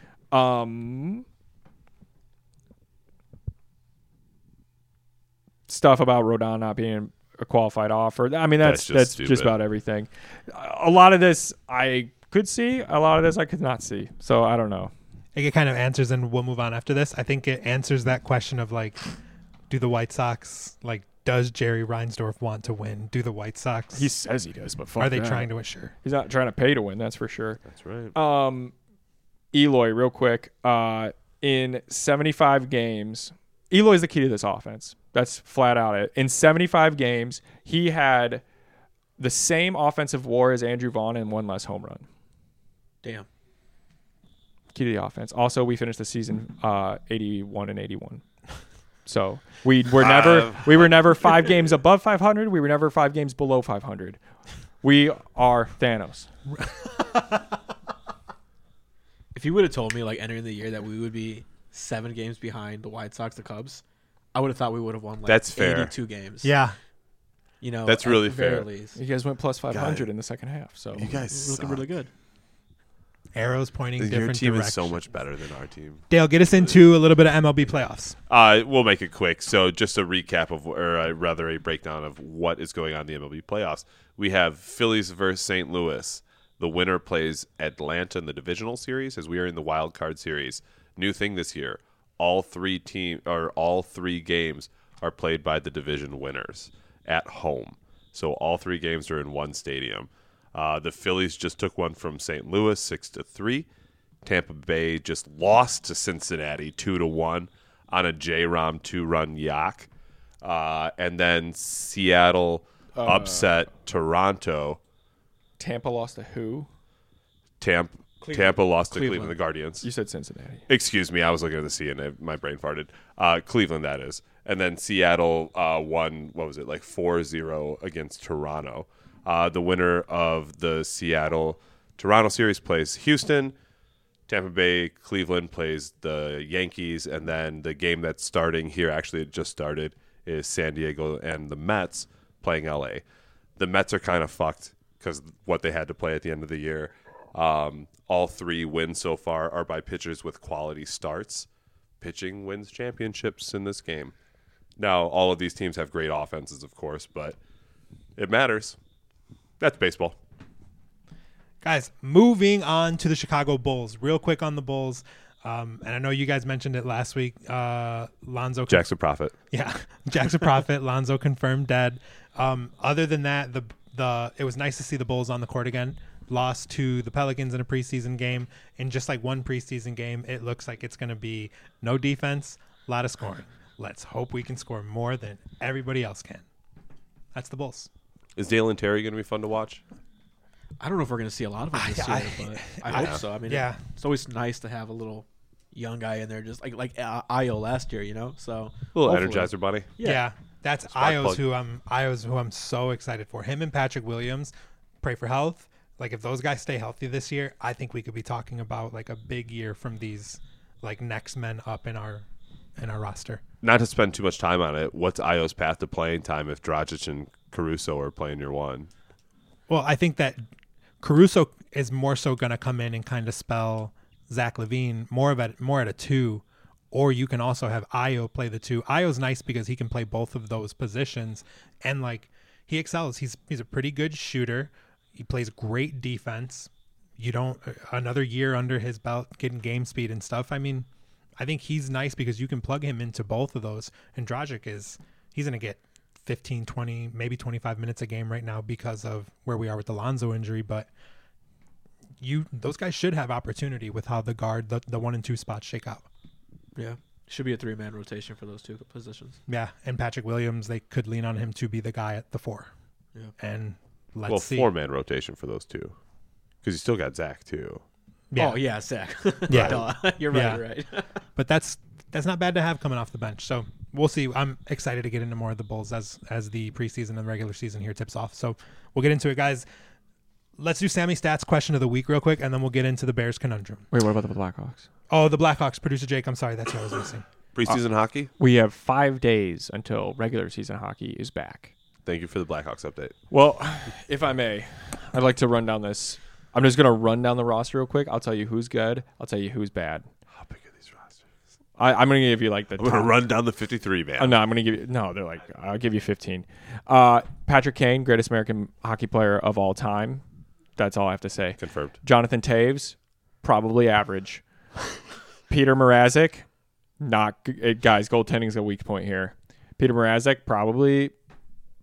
Stuff about Rodon not being a qualified offer. I mean, that's just just stupid. about everything. A lot of this I could see. A lot of this I could not see. So I don't know. I think it kind of answers, and we'll move on after this. I think it answers that question of like, do the White Sox like does Jerry Reinsdorf want to win? Do the White Sox? He says he does, but fuck Are they that. trying to assure? He's not trying to pay to win, that's for sure. That's right. Eloy, real quick. In 75 games, Eloy's the key to this offense. That's flat out it. In 75 games, he had the same offensive WAR as Andrew Vaughn and one less home run. Damn. Key to the offense. Also, we finished the season 81-81. So we were never 5 games above 500. We were never 5 games below 500. We are Thanos. If you would have told me like entering the year that we would be 7 games behind the White Sox, the Cubs, I would have thought we would have won like That's fair. 82 games. Yeah. You know, That's at really the very fair. least. You guys went plus 500 God. in the second half. So You guys Looking suck. really good. Arrows pointing Your different team directions. is so much better than our team. Dale, get us into a little bit of MLB playoffs. We'll make it quick. So just a recap of, or rather a breakdown of what is going on in the MLB playoffs. We have Phillies versus St. Louis. The winner plays Atlanta in the divisional series as we are in the wild card series. New thing this year, all three games are played by the division winners at home. So all 3 games are in one stadium. The Phillies just took one from St. Louis 6-3. Tampa Bay just lost to Cincinnati 2-1 on a J-Rom 2-run yak. And then Seattle upset Toronto. Tampa lost to who? Tampa lost to Cleveland. Cleveland, the Guardians. You said Cincinnati. Excuse me, I was looking at the C and my brain farted. Cleveland, that is. And then Seattle won, 4-0 against Toronto. The winner of the Seattle-Toronto series plays Houston. Tampa Bay, Cleveland plays the Yankees. And then the game that's starting here, actually it just started, is San Diego and the Mets playing LA. The Mets are kind of fucked because what they had to play at the end of the year. All 3 wins so far are by pitchers with quality starts. Pitching wins championships in this game. Now, all of these teams have great offenses, of course, but it matters. That's baseball. Guys, moving on to the Chicago Bulls. Real quick on the Bulls. And I know you guys mentioned it last week. Lonzo. Jackson Profit. Yeah. Jackson Profit. Lonzo confirmed dead. Other than that, it was nice to see the Bulls on the court again. Lost to the Pelicans in a preseason game. In just like one preseason game, it looks like it's going to be no defense, a lot of scoring. Let's hope we can score more than everybody else can. That's the Bulls. Is Dalen Terry going to be fun to watch? I don't know if we're going to see a lot of them this year, but I hope so. I mean, yeah. It's always nice to have a little young guy in there, just like Ayo last year, you know. So A little hopefully. Energizer Bunny. Yeah. That's Spark Io's plug. who I'm so excited for. Him and Patrick Williams. Pray for health. Like if those guys stay healthy this year, I think we could be talking about like a big year from these like next men up in our roster. Not to spend too much time on it, what's Io's path to playing time if Dragic and Caruso are playing year one? Well, I think that Caruso is more so going to come in and kind of spell Zach LaVine more at a 2, or you can also have Ayo play the 2. Ayo's nice because he can play both of those positions, and like he excels. He's a pretty good shooter. He plays great defense. You don't another year under his belt, getting game speed and stuff. I mean, I think he's nice because you can plug him into both of those. And Dragic he's going to get 15, 20, maybe 25 minutes a game right now because of where we are with the Lonzo injury. But those guys should have opportunity with how the 1 and 2 spots shake out. Yeah, should be a 3-man rotation for those 2 positions. Yeah, and Patrick Williams, they could lean on him to be the guy at the 4. Yeah. And let's see. 4-man rotation for those 2. Because you still got Zach, too. Yeah. Oh yeah, Zach. Yeah. Duh. You're right. Yeah. You're right. But that's not bad to have coming off the bench. So we'll see. I'm excited to get into more of the Bulls as the preseason and regular season here tips off. So we'll get into it, guys. Let's do Sammy Stats question of the week real quick, and then we'll get into the Bears conundrum. Wait, what about the Blackhawks? Oh, the Blackhawks. Producer Jake, I'm sorry. That's what I was missing. Preseason hockey? We have 5 days until regular season hockey is back. Thank you for the Blackhawks update. Well, if I may, I'd like to run down this. I'm just going to run down the roster real quick. I'll tell you who's good. I'll tell you who's bad. How big are these rosters? I'm going to give you like the I'm going to run down the 53, man. No, I'm going to give you – no, they're like – I'll give you 15. Patrick Kane, greatest American hockey player of all time. That's all I have to say. Confirmed. Jonathan Taves, probably average. Peter Mrazek, not – guys, goaltending's a weak point here. Peter Mrazek, probably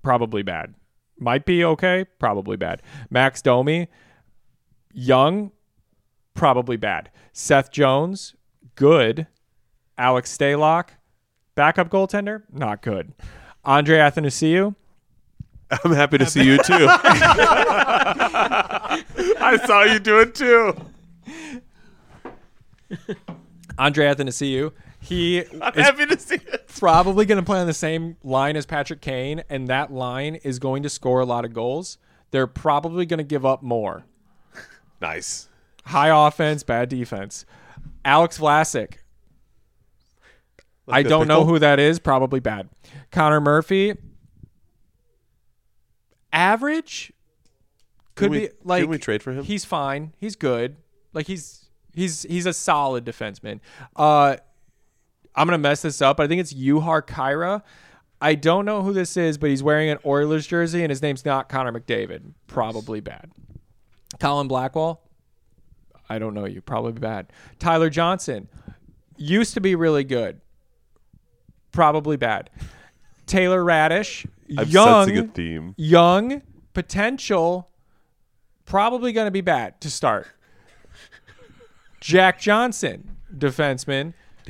probably bad. Might be okay, probably bad. Max Domi, young, probably bad. Seth Jones, good. Alex Stalock, backup goaltender, not good. Andre Athanasiou, I'm happy to see you too. I saw you do it too. Andre Athanasiou, he I'm is happy to see it. probably going to play on the same line as Patrick Kane, and that line is going to score a lot of goals. They're probably going to give up more. Nice. High offense, bad defense. Alex Vlasic, I don't know who that is. Probably bad. Connor Murphy, average. Could be like. Can we trade for him? He's fine. He's good. Like he's a solid defenseman. I'm gonna mess this up. I think it's Juha Kyra. I don't know who this is, but he's wearing an Oilers jersey, and his name's not Connor McDavid. Probably bad. Colin Blackwell. I don't know you. Probably bad. Tyler Johnson used to be really good. Probably bad. Taylor Radish, I'm sensing a young, theme. young potential, probably going to be bad to start. Jack Johnson, defenseman,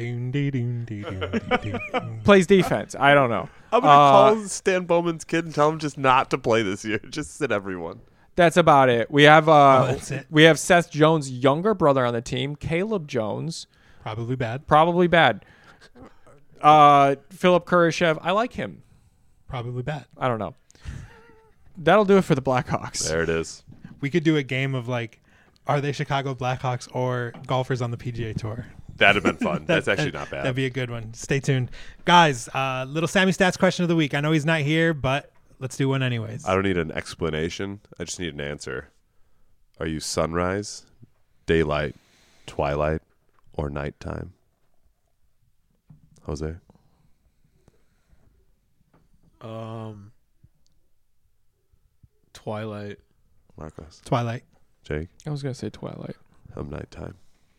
plays defense. I don't know. I'm gonna call Stan Bowman's kid and tell him just not to play this year. Just sit everyone. That's about it. We have that's it. we have Seth Jones' younger brother on the team, Caleb Jones, Probably bad. probably bad. Philip Kurashev, I like him. Probably bad. I don't know. That'll do it for the Blackhawks. There it is. We could do a game of like, are they Chicago Blackhawks or golfers on the PGA Tour? That'd have been fun. That's actually not bad. That'd be a good one. Stay tuned. Guys, little Sammy Stats question of the week. I know he's not here, but let's do one anyways. I don't need an explanation. I just need an answer. Are you sunrise, daylight, twilight, or nighttime? Jose? Twilight. Marcos? Twilight. Jake? I was going to say Twilight. I'm nighttime.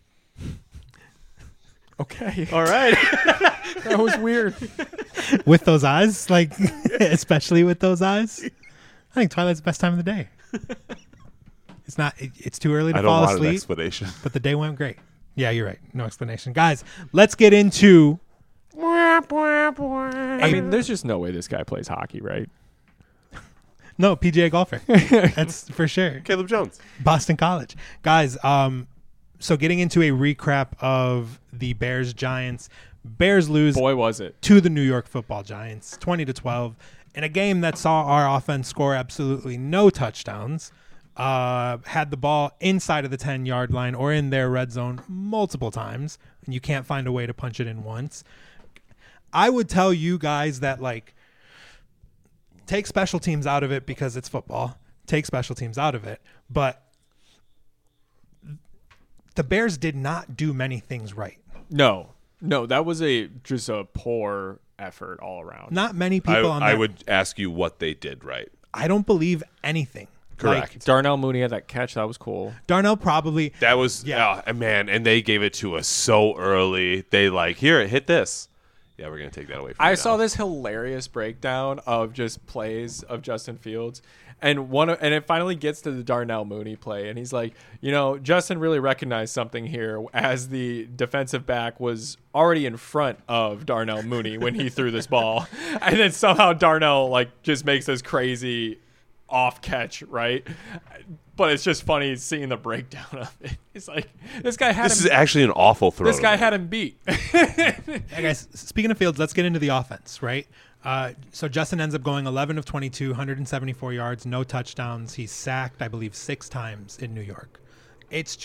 Okay. All right. That was weird. With those eyes, like, especially with those eyes. I think Twilight's the best time of the day. It's not, it's too early to I don't fall want an asleep, explanation. but the day went great. Yeah, you're right. No explanation. Guys, let's get into. I mean, there's just no way this guy plays hockey, right? No, PGA golfer. That's for sure. Caleb Jones. Boston College. Guys, so getting into a recap of the Bears Giants. Bears lose Boy, was it. to the New York Football Giants 20-12 in a game that saw our offense score absolutely no touchdowns. Had the ball inside of the 10-yard line or in their red zone multiple times, and you can't find a way to punch it in once. I would tell you guys that, like, take special teams out of it because it's football. Take special teams out of it. But the Bears did not do many things right. No, that was just a poor effort all around. Not many people on that. I would ask you what they did right. I don't believe anything. Correct. Like, Darnell Mooney had that catch. That was cool. Darnell probably. That was, Yeah. man, and they gave it to us so early. They like, here, hit this. Yeah, we're going to take that away from you I now. saw this hilarious breakdown of just plays of Justin Fields. And it finally gets to the Darnell Mooney play, and he's like, Justin really recognized something here as the defensive back was already in front of Darnell Mooney when he threw this ball, and then somehow Darnell like just makes this crazy off catch, right? But it's just funny seeing the breakdown of it. It's like this guy had This is actually an awful throw. this guy had him beat. Hey guys, speaking of Fields, let's get into the offense, right? So Justin ends up going 11 of 22, 174 yards, no touchdowns. He's sacked, I believe, 6 times in New York. It's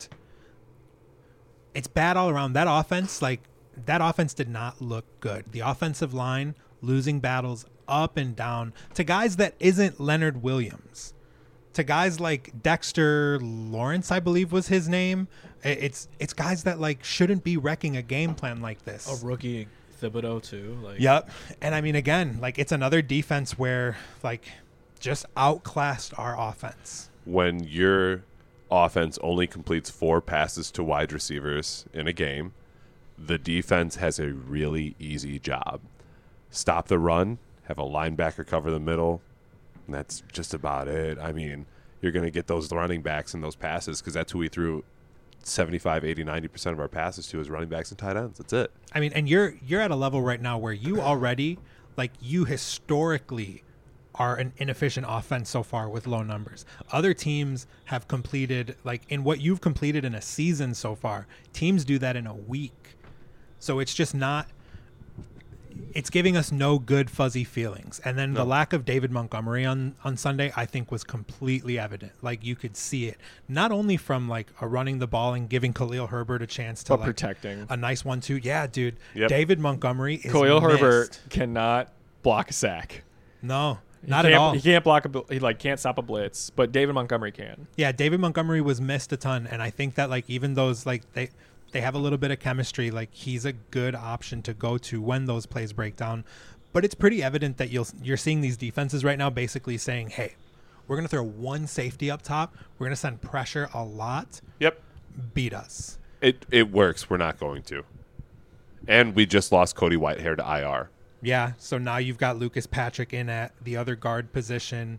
bad all around. That offense did not look good. The offensive line losing battles up and down to guys that isn't Leonard Williams, to guys like Dexter Lawrence, I believe was his name. It's guys that like shouldn't be wrecking a game plan like this. A rookie Thibodeau too. Like, Yep. And I mean, again, like it's another defense where like just outclassed our offense. When your offense only completes 4 passes to wide receivers in a game, the defense has a really easy job. Stop the run have a linebacker cover the middle, and that's just about it. I mean, you're going to get those running backs and those passes because that's who we threw 75, 80, 90% of our passes to as running backs and tight ends. That's it. I mean, and you're at a level right now where you already, like, you historically are an inefficient offense so far with low numbers. Other teams have completed, like, in what you've completed in a season so far, teams do that in a week. So it's just not, it's giving us no good fuzzy feelings. And then the lack of David Montgomery on Sunday, I think, was completely evident. Like, you could see it, not only from like a running the ball and giving Khalil Herbert a chance to But like protecting. a nice 1-2. Yeah, dude. Yep. David Montgomery is Khalil Herbert missed. cannot block a sack. No, He not at can't- all. He can't block he like can't stop a blitz, but David Montgomery can. Yeah, David Montgomery was missed a ton, and I think that like even those like they have a little bit of chemistry. Like, he's a good option to go to when those plays break down. But it's pretty evident that you're seeing these defenses right now basically saying, "Hey, we're gonna throw one safety up top. We're gonna send pressure a lot. Yep. Beat us." It works. We're not going to. And we just lost Cody Whitehair to IR. Yeah. So now you've got Lucas Patrick in at the other guard position.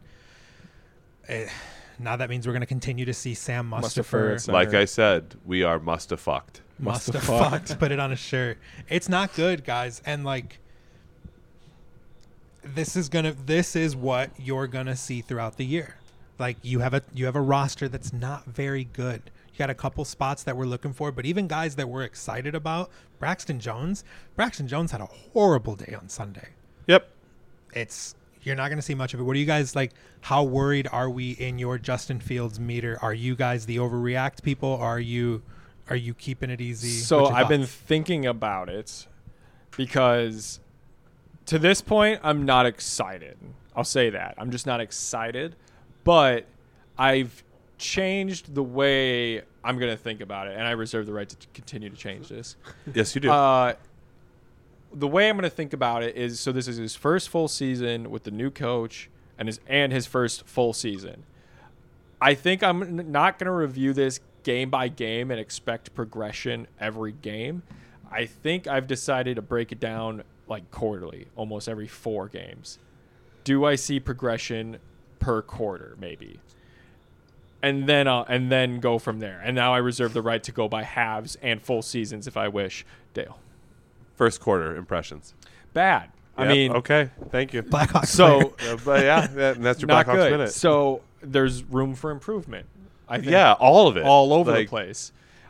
Now that means we're gonna continue to see Sam Mustipher Mustipher. at Like I said, we are musta fucked. Must have Mustipher. fucked. Put it on a shirt. It's not good, guys. And like, this is what you're gonna see throughout the year. Like, you have a roster that's not very good. You got a couple spots that we're looking for, but even guys that we're excited about, Braxton Jones had a horrible day on Sunday. Yep. You're not going to see much of it. What are you guys like? How worried are we in your Justin Fields meter? Are you guys the overreact people? Or are you keeping it easy? So What's your I've been thoughts? thinking about it because to this point, I'm not excited. I'll say that. I'm just not excited. But I've changed the way I'm going to think about it, and I reserve the right to continue to change this. Yes, you do. The way I'm going to think about it is, so this is his first full season with the new coach and his first full season. I think I'm not going to review this game by game and expect progression every game. I think I've decided to break it down like quarterly, almost every 4 games. Do I see progression per quarter, maybe? And then go from there. And now I reserve the right to go by halves and full seasons if I wish. Dale. First quarter impressions. Bad. I Yep, mean, okay. Thank you. Blackhawks so player. But yeah, that's your not Blackhawks good. minute. So there's room for improvement. I think Yeah, all of it. all over the Like, place.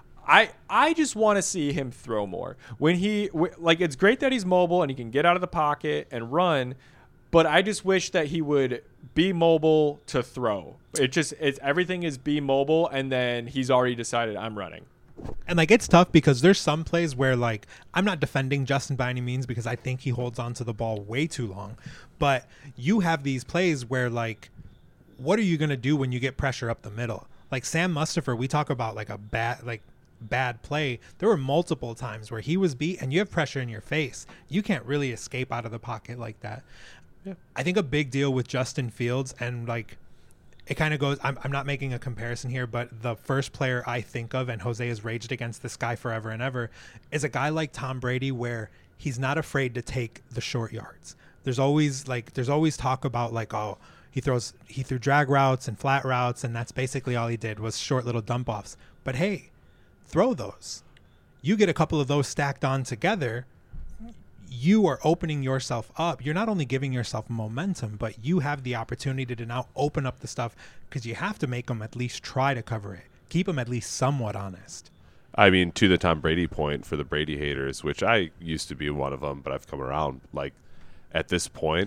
I just want to see him throw more. When it's great that he's mobile and he can get out of the pocket and run, but I just wish that he would be mobile to throw. Everything is be mobile, and then he's already decided I'm running. And like, it's tough because there's some plays where like, I'm not defending Justin by any means because I think he holds on to the ball way too long. But you have these plays where like, what are you going to do when you get pressure up the middle? Like Sam Mustipher, we talk about like a bad play. There were multiple times where he was beat and you have pressure in your face. You can't really escape out of the pocket like that. Yeah. I think a big deal with Justin Fields, and like, it kind of goes, I'm not making a comparison here, but the first player I think of, and Jose has raged against this guy forever and ever, is a guy like Tom Brady, where he's not afraid to take the short yards. There's always talk about like, oh, he threw drag routes and flat routes, and that's basically all he did was short little dump offs. But hey, throw those. You get a couple of those stacked on together, you are opening yourself up. You're not only giving yourself momentum, but you have the opportunity to now open up the stuff, because you have to make them at least try to cover it. Keep them at least somewhat honest. I mean, to the Tom Brady point, for the Brady haters, which I used to be one of them, but I've come around. Like, at this point,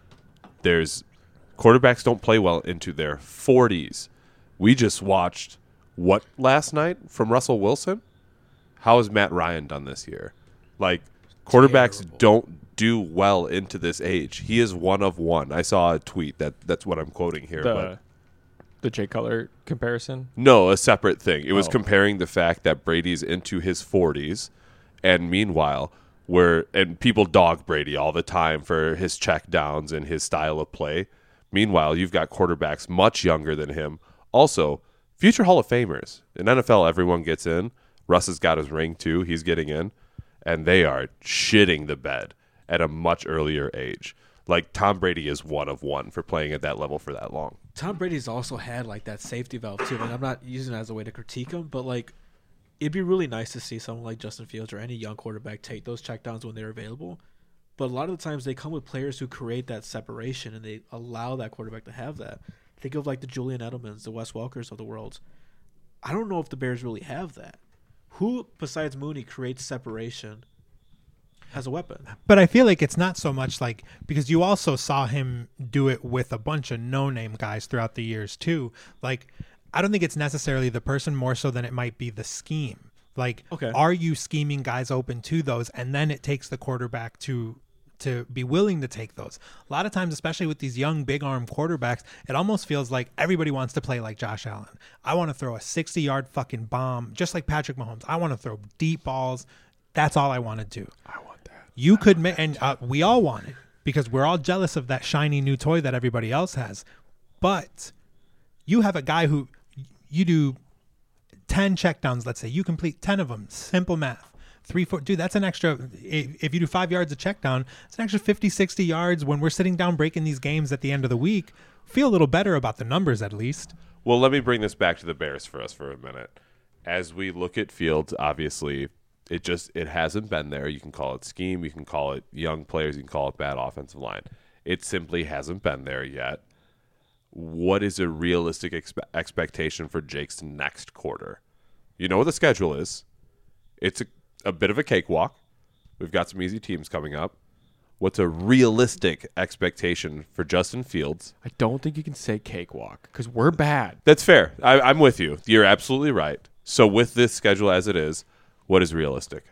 quarterbacks don't play well into their 40s. We just watched what last night from Russell Wilson? How has Matt Ryan done this year? Like, quarterbacks Terrible. don't do well into this age. He is one of one. I saw a tweet that's what I'm quoting here. But The Jay Cutler comparison. no, a separate thing. It was Oh. comparing the fact that Brady's into his 40s, and meanwhile, and people dog Brady all the time for his check downs and his style of play. Meanwhile, you've got quarterbacks much younger than him. Also, future Hall of Famers. In NFL, everyone gets in. Russ has got his ring too. He's getting in. And they are shitting the bed at a much earlier age. Like Tom Brady is one of one for playing at that level for that long. Tom Brady's also had like that safety valve too. Like I'm not using it as a way to critique him, but like it'd be really nice to see someone like Justin Fields or any young quarterback take those checkdowns when they're available. But a lot of the times they come with players who create that separation and they allow that quarterback to have that. Think of like the Julian Edelmans, the Wes Welkers of the world. I don't know if the Bears really have that. Who besides Mooney creates separation as a weapon? But I feel like it's not so much like, because you also saw him do it with a bunch of no-name guys throughout the years too. Like, I don't think it's necessarily the person more so than it might be the scheme. Like, Okay. Are you scheming guys open to those? And then it takes the quarterback to be willing to take those. A lot of times, especially with these young, big arm quarterbacks, it almost feels like everybody wants to play like Josh Allen. I want to throw a 60-yard fucking bomb, just like Patrick Mahomes. I want to throw deep balls. That's all I want to do. I want that. You could make, and we all want it because we're all jealous of that shiny new toy that everybody else has. But you have a guy who you do 10 checkdowns, let's say. You complete 10 of them. Simple math. 3, 4, dude, that's an extra, if you do 5 yards of check down, it's an extra 50, 60 yards when we're sitting down breaking these games at the end of the week. Feel a little better about the numbers at least. Well, let me bring this back to the Bears for us for a minute. As we look at Fields, obviously, it hasn't been there. You can call it scheme, you can call it young players, you can call it bad offensive line. It simply hasn't been there yet. What is a realistic expectation for Jake's next quarter? You know what the schedule is. It's a bit of a cakewalk. We've got some easy teams coming up. What's a realistic expectation for Justin Fields? I don't think you can say cakewalk because we're bad. That's fair. I'm with you. You're absolutely right. So with this schedule as it is, what is realistic?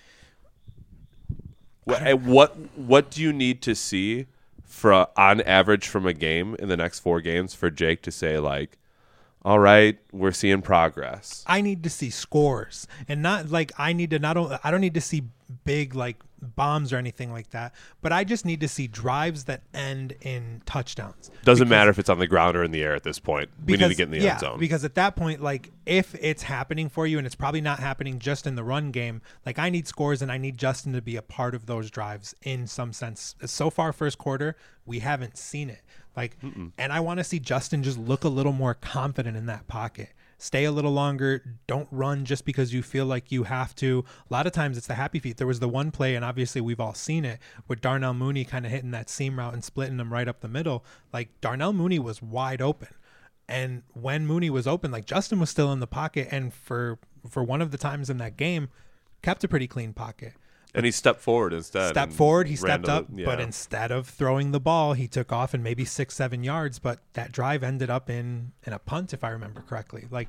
What do you need to see on average from a game in the next 4 games for Jake to say, like, all right, we're seeing progress? I need to see scores, and not like I don't need to see big like bombs or anything like that, but I just need to see drives that end in touchdowns. Doesn't matter if it's on the ground or in the air at this point. We need to get in the end zone. Because at that point, like, if it's happening for you, and it's probably not happening just in the run game, like, I need scores and I need Justin to be a part of those drives in some sense. So far, first quarter, we haven't seen it. Like, and I want to see Justin just look a little more confident in that pocket. Stay a little longer. Don't run just because you feel like you have to. A lot of times it's the happy feet. There was the one play, and obviously we've all seen it, with Darnell Mooney kind of hitting that seam route and splitting them right up the middle. Like, Darnell Mooney was wide open. And when Mooney was open, like, Justin was still in the pocket, and for one of the times in that game, kept a pretty clean pocket. And he stepped forward instead. He stepped up, but instead of throwing the ball, he took off and maybe 6-7 yards. But that drive ended up in a punt, if I remember correctly. Like,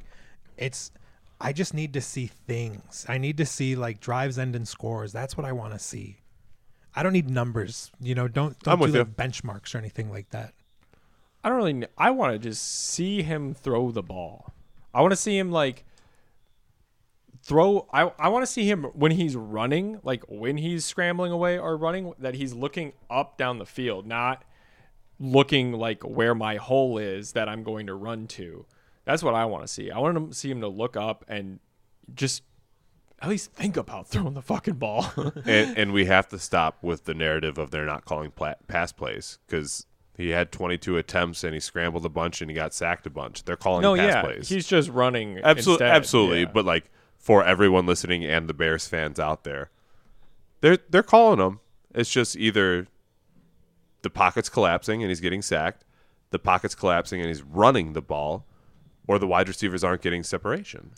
I just need to see things. I need to see, like, drives end in scores. That's what I want to see. I don't need numbers. You know, don't do like benchmarks or anything like that. I want to just see him throw the ball. I want to see him like throw. I want to see him when he's running, like when he's scrambling away or running, that he's looking up down the field, not looking like where my hole is that I'm going to run to. That's what I want to see. I want to see him to look up and just at least think about throwing the fucking ball. and we have to stop with the narrative of they're not calling pass plays, because he had 22 attempts and he scrambled a bunch and he got sacked a bunch. They're calling pass plays. He's just running. Absolutely. Yeah. But like, for everyone listening and the Bears fans out there, they're calling them. It's just either the pocket's collapsing and he's getting sacked, the pocket's collapsing and he's running the ball, or the wide receivers aren't getting separation.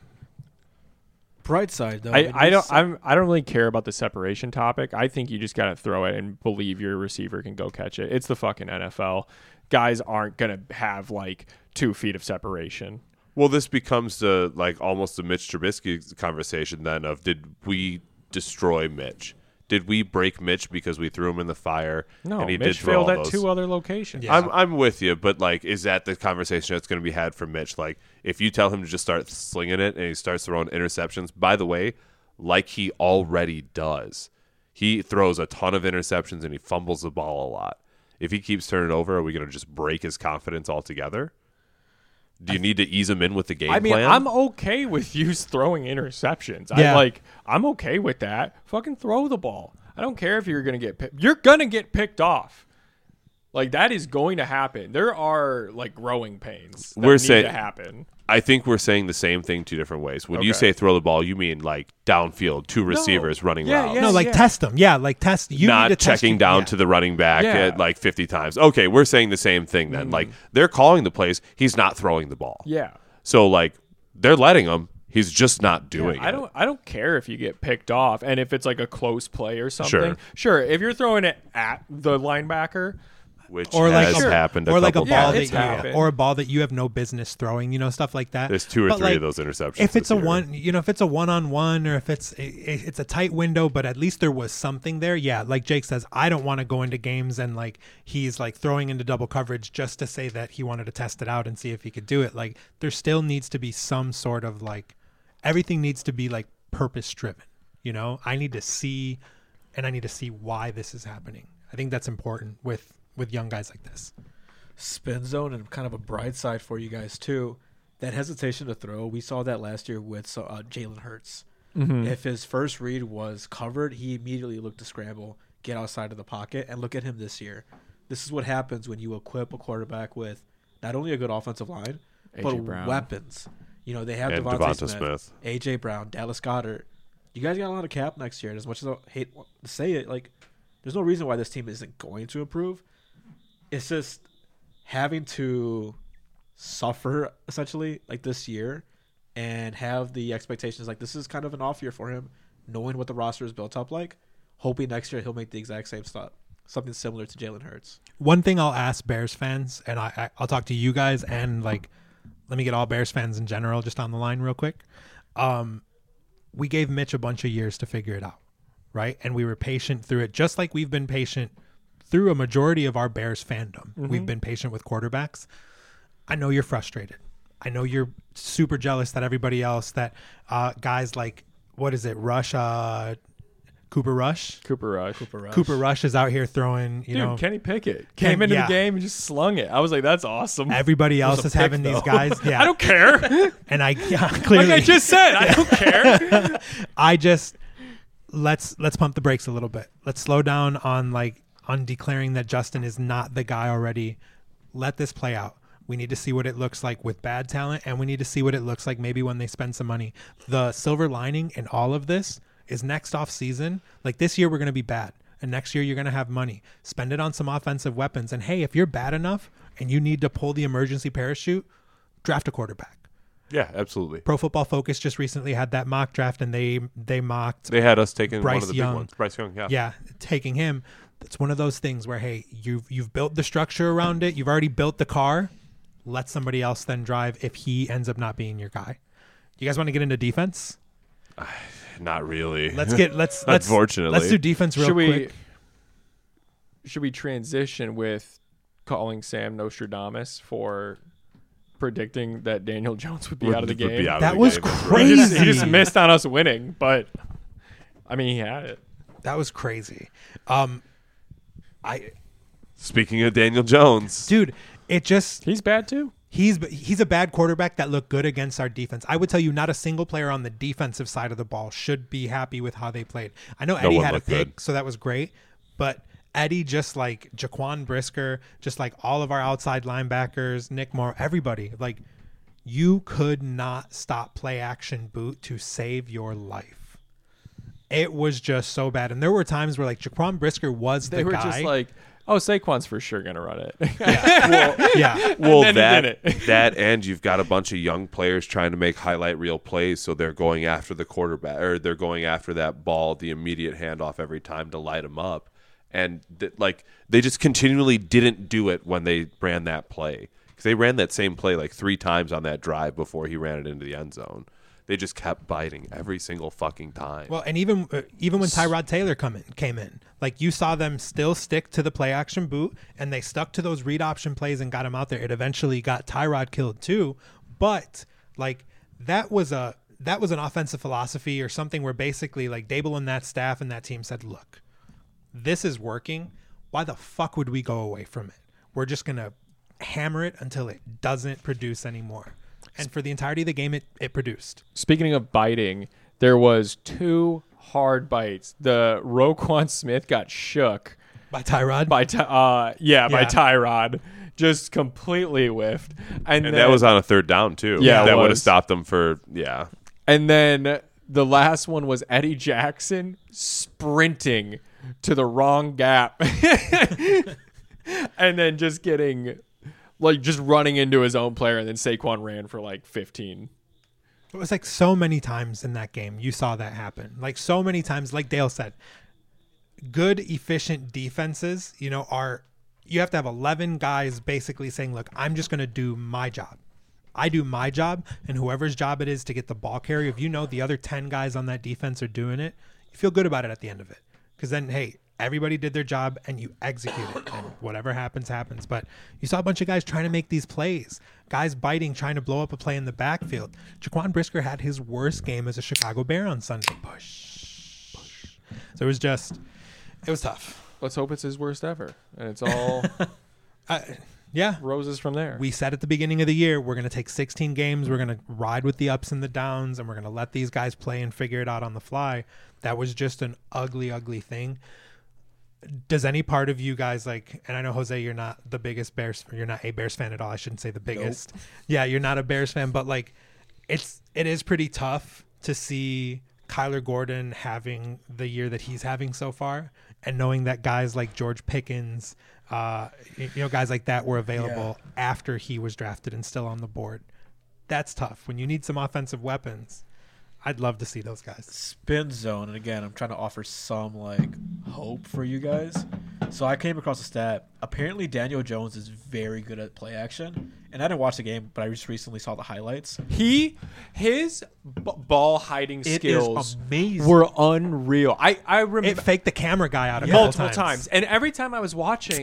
Bright side, though. I don't really care about the separation topic. I think you just got to throw it and believe your receiver can go catch it. It's the fucking NFL. Guys aren't going to have like 2 feet of separation. Well, this becomes almost a Mitch Trubisky conversation then of, did we destroy Mitch? Did we break Mitch because we threw him in the fire? No, and he Mitch did throw failed all at those? 2 other locations. Yeah. I'm with you, but like, is that the conversation that's going to be had for Mitch? Like, if you tell him to just start slinging it and he starts throwing interceptions, by the way, like he already does, he throws a ton of interceptions and he fumbles the ball a lot. If he keeps turning over, are we going to just break his confidence altogether? Do you need to ease him in with the game plan? I'm okay with you throwing interceptions. Yeah. I'm okay with that. Fucking throw the ball. I don't care if you're going to get picked. You're going to get picked off. Like that is going to happen. There are like growing pains that We're need saying- to happen. I think we're saying the same thing two different ways. When you Okay. say throw the ball, you mean like downfield, two receivers running Yeah, routes. yeah. No, like test them. Yeah, like test. You need Not to test checking you- down yeah. to the running back Yeah. at like 50 times. Okay, we're saying the same thing then. Like they're calling the plays, he's not throwing the ball. Yeah. So like they're letting him, he's just not doing I it. don't care if you get picked off and if it's like a close play or something. Sure, if you're throwing it at the linebacker, Which Or like has a, happened or like a couple ball times. that it's you, happened. or a ball that you have no business throwing, stuff like that. There's two or But, three like, of those interceptions. If it's this a year. one, if it's a one-on-one, or if it's a tight window, but at least there was something there. Yeah, like Jake says, I don't want to go into games and like he's like throwing into double coverage just to say that he wanted to test it out and see if he could do it. Like there still needs to be some sort of like everything needs to be like purpose driven. I need to see, and I need to see why this is happening. I think that's important with young guys like this. Spin zone and kind of a bright side for you guys too. That hesitation to throw, we saw that last year with Jalen Hurts. If his first read was covered, he immediately looked to scramble, get outside of the pocket, and look at him this year. This is what happens when you equip a quarterback with not only a good offensive line, but A.J. Brown. weapons. They have And Devontae Devonta Smith, Smith. A.J. Brown, Dallas Goedert. You guys got a lot of cap next year. And as much as I hate to say it, like there's no reason why this team isn't going to improve. It's just having to suffer essentially like this year and have the expectations like this is kind of an off year for him, knowing what the roster is built up like, hoping next year he'll make the exact same stuff, something similar to Jalen Hurts. One thing I'll ask Bears fans, and I'll talk to you guys, and like, let me get all Bears fans in general just on the line real quick. We gave Mitch a bunch of years to figure it out, right? And we were patient through it, just like we've been patient through a majority of our Bears fandom. We've been patient with quarterbacks. I know you're frustrated. I know you're super jealous that everybody else, that guys like, what is it, Cooper Rush? Cooper Rush. Cooper Rush is out here throwing, Dude, Kenny Pickett came into the game and just slung it. I was like, that's awesome. everybody else a is pick, having these though. guys. Yeah. I don't care. And clearly, Like I just said, I don't care. I just let's pump the brakes a little bit. Let's slow down on declaring that Justin is not the guy already. Let this play out. We need to see what it looks like with bad talent, and we need to see what it looks like maybe when they spend some money. The silver lining in all of this is next off season. Like this year, we're going to be bad, and next year you're going to have money. Spend it on some offensive weapons. And hey, if you're bad enough and you need to pull the emergency parachute, draft a quarterback. Yeah, absolutely. Pro Football Focus just recently had that mock draft, and they mocked They had us taking one Bryce of the Young. big ones. Bryce Young, yeah. yeah, taking him. It's one of those things where, hey, you've built the structure around it. You've already built the car. Let somebody else then drive if he ends up not being your guy. You guys want to get into defense? Not really. Let's Unfortunately. let's do defense real quick. Should we transition with calling Sam Nostradamus for predicting that Daniel Jones would be out of the Would be game? out of That the was game, that's right. crazy. He just missed on us winning, but I mean, he had it. That was crazy. Speaking of Daniel Jones, Dude, it just He's bad too. he's a bad quarterback that looked good against our defense. I would tell you, not a single player on the defensive side of the ball should be happy with how they played. I know Eddie one had a looked pick, good. so that was great, but Eddie, just like Jaquan Brisker, just like all of our outside linebackers, Nick Moore, everybody, like you could not stop play action boot to save your life. It was just so bad, and there were times where like Jaquan Brisker was They the were guy. just like, oh, Saquon's for sure gonna run it. yeah. well, And then he did it. that and you've got a bunch of young players trying to make highlight reel plays, so they're going after the quarterback, or they're going after that ball, the immediate handoff every time to light them up, and they just continually didn't do it when they ran that play, because they ran that same play like 3 times on that drive before he ran it into the end zone. They just kept biting every single fucking time. Well, and even when Tyrod Taylor came in, like you saw them still stick to the play action boot, and they stuck to those read option plays and got him out there. It eventually got Tyrod killed too, but like that was an offensive philosophy or something where basically like Dable and that staff and that team said, look, this is working. Why the fuck would we go away from it? We're just gonna hammer it until it doesn't produce anymore. And for the entirety of the game, it produced. Speaking of biting, there was 2 hard bites. The Roquan Smith got shook By Tyrod. by Yeah. Tyrod, just completely whiffed, and And then, that was on a third down too. Yeah, it that would have was. stopped them for yeah. and then the last one was Eddie Jackson sprinting to the wrong gap, and then just getting just running into his own player, and then Saquon ran for like 15. It was like so many times in that game you saw that happen. Like so many times, like Dale said, good, efficient defenses, you have to have 11 guys basically saying, look, I'm just going to do my job. I do my job, and whoever's job it is to get the ball carrier, if you know the other 10 guys on that defense are doing it, you feel good about it at the end of it. Because then, hey, everybody did their job and you execute it, and whatever happens, happens. But you saw a bunch of guys trying to make these plays, guys biting, trying to blow up a play in the backfield. Jaquan Brisker had his worst game as a Chicago Bear on Sunday. Push. So it was tough. Let's hope it's his worst ever, and it's all Yeah. roses from there. We said at the beginning of the year, we're going to take 16 games. We're going to ride with the ups and the downs, and we're going to let these guys play and figure it out on the fly. That was just an ugly, ugly thing. Does any part of you guys and I know, Jose, you're not the biggest Bears, you're not a Bears fan at all. I shouldn't say the biggest. Nope. Yeah, you're not a Bears fan, but it is pretty tough to see Kyler Gordon having the year that he's having so far, and knowing that guys like George Pickens, guys like that were available after he was drafted and still on the board. That's tough. When you need some offensive weapons, I'd love to see those guys. Spin zone, and again, I'm trying to offer some hope for you guys. So I came across a stat. Apparently, Daniel Jones is very good at play action, and I didn't watch the game, but I just recently saw the highlights. His ball hiding It skills is amazing. were unreal. I remember It faked the camera guy out multiple times, and every time I was watching,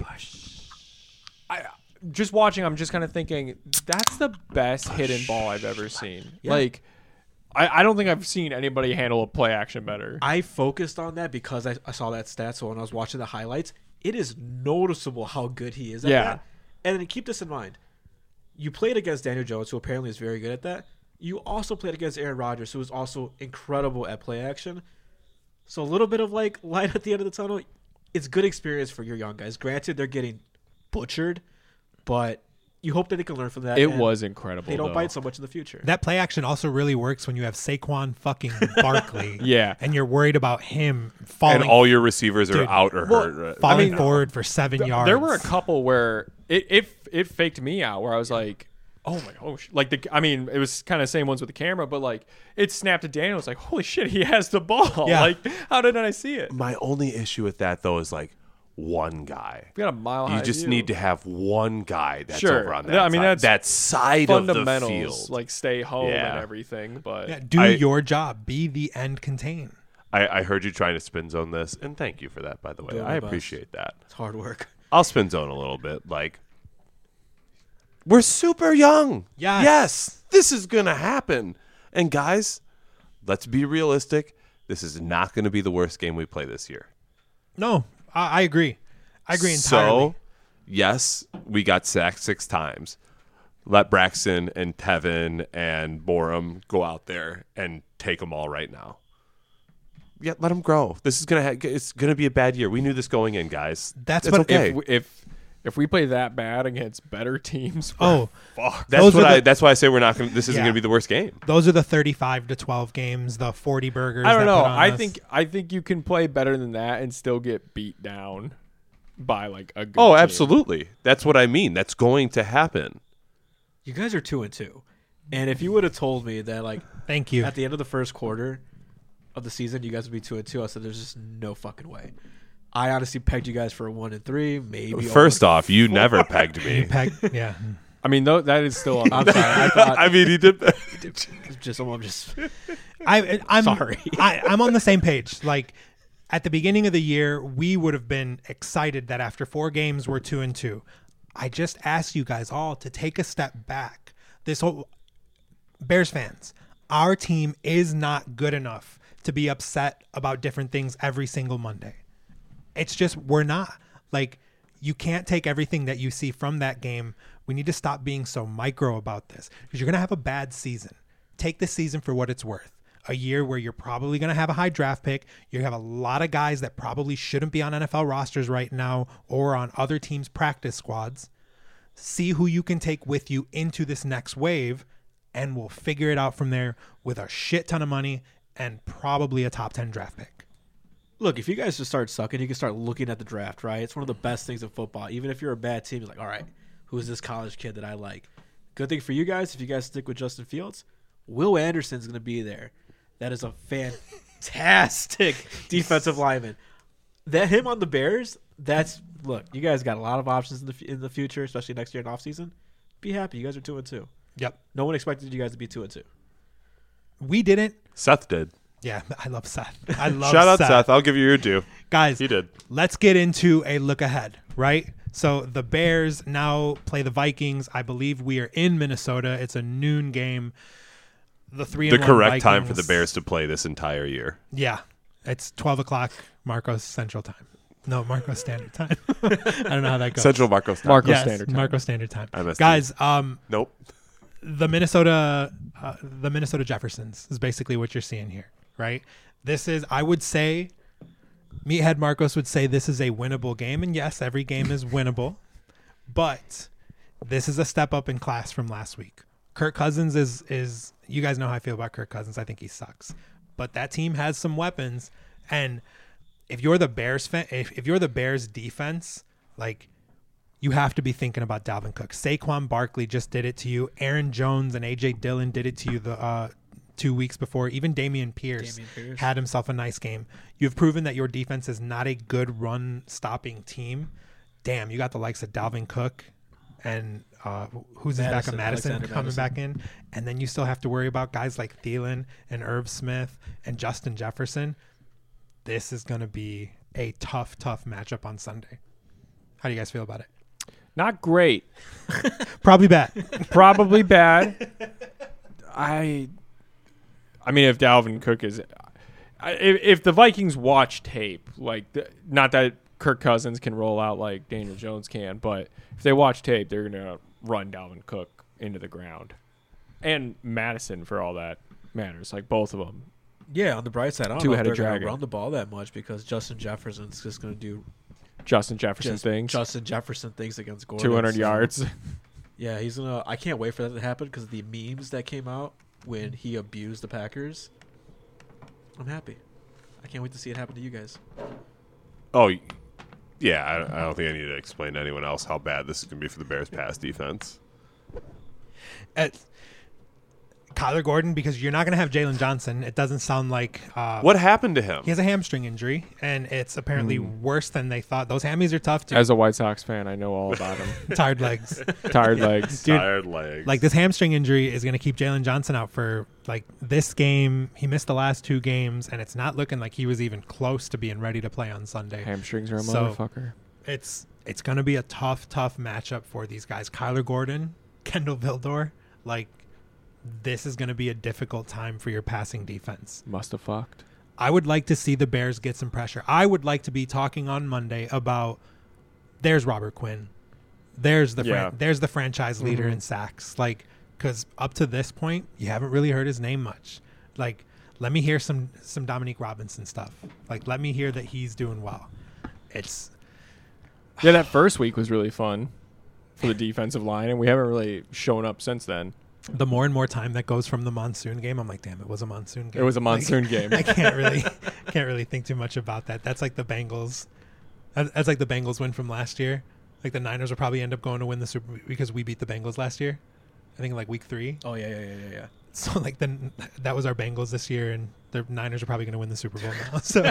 I'm just kind of thinking that's the best hidden ball I've ever seen. Yeah. I don't think I've seen anybody handle a play action better. I focused on that because I saw that stat. So when I was watching the highlights, it is noticeable how good he is at that. And then keep this in mind. You played against Daniel Jones, who apparently is very good at that. You also played against Aaron Rodgers, who is also incredible at play action. So a little bit of light at the end of the tunnel. It's good experience for your young guys. Granted, they're getting butchered, but you hope that they can learn from that. It and was incredible. They don't bite so much in the future. That play action also really works when you have Saquon fucking Barkley. Yeah. And you're worried about him falling. And all your receivers are Dude, out or hurt. Right? falling forward for 7 yards. There were a couple where it faked me out, where I was like, oh my gosh. It was kind of the same ones with the camera, but it snapped to Daniel. It's like, holy shit, he has the ball. Yeah. How did I see it? My only issue with that though is one guy. We got a mile high You just view. need to have one guy that's Sure. over on that Yeah, I mean, side. that's that side of the fundamentals, field. stay home Yeah. and everything. But Yeah, do your job. Be the end contain. I heard you trying to spin zone this, and thank you for that, by the way. Doing I my best. appreciate that. It's hard work. I'll spin zone a little bit. We're super young. Yes. This is going to happen. And guys, let's be realistic. This is not going to be the worst game we play this year. No, I agree. I agree entirely. So, yes, we got sacked 6 times. Let Braxton and Tevin and Borum go out there and take them all right now. Yeah, let them grow. This is it's gonna be a bad year. We knew this going in, guys. That's It's what- okay. if we play that bad against better teams, Oh, That's why I say we're not gonna. This isn't Yeah. gonna be the worst game. those are the 35-12 games, the 40 burgers. I don't that know. put on I us. think you can play better than that and still get beat down by a good Oh, team. absolutely. That's what I mean. That's going to happen. You guys are 2-2, and if you would have told me that Thank you. at the end of the first quarter of the season you guys would be 2-2, I said there's just no fucking way. I honestly pegged you guys for a 1-3, maybe. First off, you never pegged me. Yeah. I mean, that is still on. I'm sorry. I thought I mean, he did. I'm just I'm Sorry. I'm on the same page. At the beginning of the year, we would have been excited that after 4 games we're 2-2. I just asked you guys all to take a step back. This whole Bears fans, our team is not good enough to be upset about different things every single Monday. It's just we're not. You can't take everything that you see from that game. We need to stop being so micro about this because you're going to have a bad season. Take the season for what it's worth. a year where you're probably going to have a high draft pick. You have a lot of guys that probably shouldn't be on NFL rosters right now or on other teams' practice squads. See who you can take with you into this next wave, and we'll figure it out from there with a shit ton of money and probably a top 10 draft pick. Look, if you guys just start sucking, you can start looking at the draft, right? It's one of the best things in football. Even if you're a bad team, it's like, all right, who's this college kid that I like? Good thing for you guys, if you guys stick with Justin Fields, Will Anderson's going to be there. That is a fantastic defensive lineman. That him on the Bears, look, you guys got a lot of options in the future, especially next year in offseason. Be happy. You guys are 2-2. Yep. No one expected you guys to be 2-2. We didn't. Seth did. Yeah, I love Seth. I love Shout out Seth. I'll give you your due. Guys, He did. let's get into a look ahead, right? So the Bears now play the Vikings. I believe we are in Minnesota. It's a noon game. The correct time for the Bears to play this entire year. Yeah, it's 12 o'clock Marcos Central Time. No, Marcos Standard Time. I don't know how that goes. Central Marcos time. Marcos Yes, Standard Time. Marcos Standard Time. MST. Guys, Nope. the Minnesota Jeffersons is basically what you're seeing here, right? This is, I would say, Meathead Marcos would say this is a winnable game, and yes, every game is winnable, but this is a step up in class from last week. Kirk Cousins is you guys know how I feel about Kirk Cousins. I think he sucks, but that team has some weapons, and if you're the Bears fan, if you're the Bears defense, like, you have to be thinking about Dalvin Cook. Saquon Barkley just did it to you. Aaron Jones and A.J. Dillon did it to you the 2 weeks before. Even Dameon Pierce had himself a nice game. You've proven that your defense is not a good run-stopping team. Damn, you got the likes of Dalvin Cook and who's his backup, Madison, coming back in. And then you still have to worry about guys like Thielen and Irv Smith and Justin Jefferson. This is going to be a tough matchup on Sunday. How do you guys feel about it? Not great. Probably bad. Probably bad. I mean, if Dalvin Cook is, if the Vikings watch tape, like, not that Kirk Cousins can roll out like Daniel Jones can, but if they watch tape, they're gonna run Dalvin Cook into the ground, and Madison for all that matters, like both of them. Yeah, on the bright side, I don't know if Two-headed they're going dragon. to run the ball that much because Justin Jefferson's just going to do Justin Jefferson things, Justin Jefferson things against Gordon. 200 so- yards. Yeah, he's gonna. I can't wait for that to happen because the memes that came out when he abused the Packers. I'm happy. I can't wait to see it happen to you guys. Oh, yeah. I don't think I need to explain to anyone else how bad this is going to be for the Bears' pass defense. Kyler Gordon, because you're not going to have Jalen Johnson. It doesn't sound like What happened to him? he has a hamstring injury, and it's apparently worse than they thought. Those hammies are tough too. As a White Sox fan, I know all about him. Tired legs. Tired legs. Dude, Tired legs. Like, this hamstring injury is going to keep Jalen Johnson out for like this game. He missed the last 2 games, and it's not looking like he was even close to being ready to play on Sunday. Hamstrings are a So- motherfucker. It's going to be a tough matchup for these guys. Kyler Gordon, Kendall Vildor, like, this is going to be a difficult time for your passing defense. Must have fucked. I would like to see the Bears get some pressure. I would like to be talking on Monday about there's Robert Quinn. There's the there's the franchise leader in sacks. Like, because up to this point, you haven't really heard his name much. Like, let me hear some Dominique Robinson stuff. Like, let me hear that he's doing well. It's Yeah, that first week was really fun for the defensive line, and we haven't really shown up since then. the more and more time that goes from the monsoon game. I'm like, damn, it was a monsoon game. It was a Like, monsoon game. I can't really think too much about that. That's like the Bengals. That's like the Bengals win from last year. Like, the Niners will probably end up going to win the Super because we beat the Bengals last year. I think like week 3. Oh yeah. So like then that was our Bengals this year, and the Niners are probably going to win the Super Bowl now. So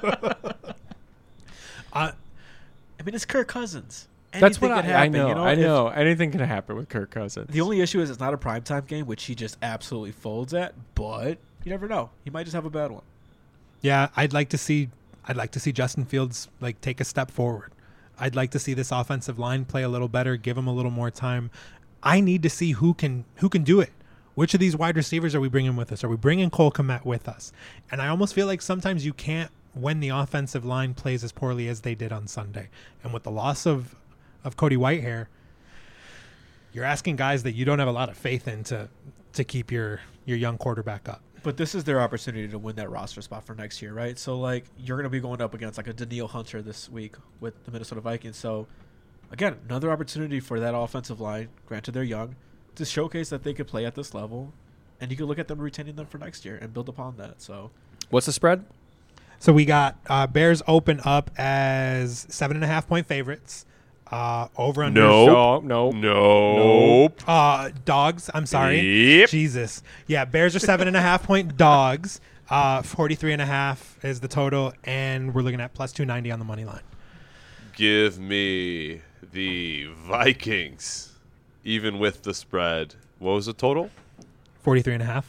I mean, it's Kirk Cousins. That's what Anything could I happen, know. you know? I If- know. Anything can happen with Kirk Cousins. The only issue is it's not a primetime game, which he just absolutely folds at. But you never know. He might just have a bad one. yeah, I'd like to see Justin Fields like take a step forward. I'd like to see this offensive line play a little better, give him a little more time. I need to see who can do it. Which of these wide receivers are we bringing with us? Are we bringing Cole Kmet with us? And I almost feel like sometimes you can't when the offensive line plays as poorly as they did on Sunday. And with the loss of Cody Whitehair, you're asking guys that you don't have a lot of faith in to keep your young quarterback up. But this is their opportunity to win that roster spot for next year, right? So, like, you're going to be going up against, like, a Daniil Hunter this week with the Minnesota Vikings. So, again, another opportunity for that offensive line, granted they're young, to showcase that they could play at this level. And you can look at them retaining them for next year and build upon that. So, What's the spread? So we got Bears open up as 7.5-point favorites. Over under. Nope. No. Nope. Dogs. I'm sorry. Yep. Jesus. Yeah, Bears are 7.5-point dogs. 43.5 is the total, and we're looking at plus 290 on the money line. Give me the Vikings, even with the spread. What was the total? 43.5.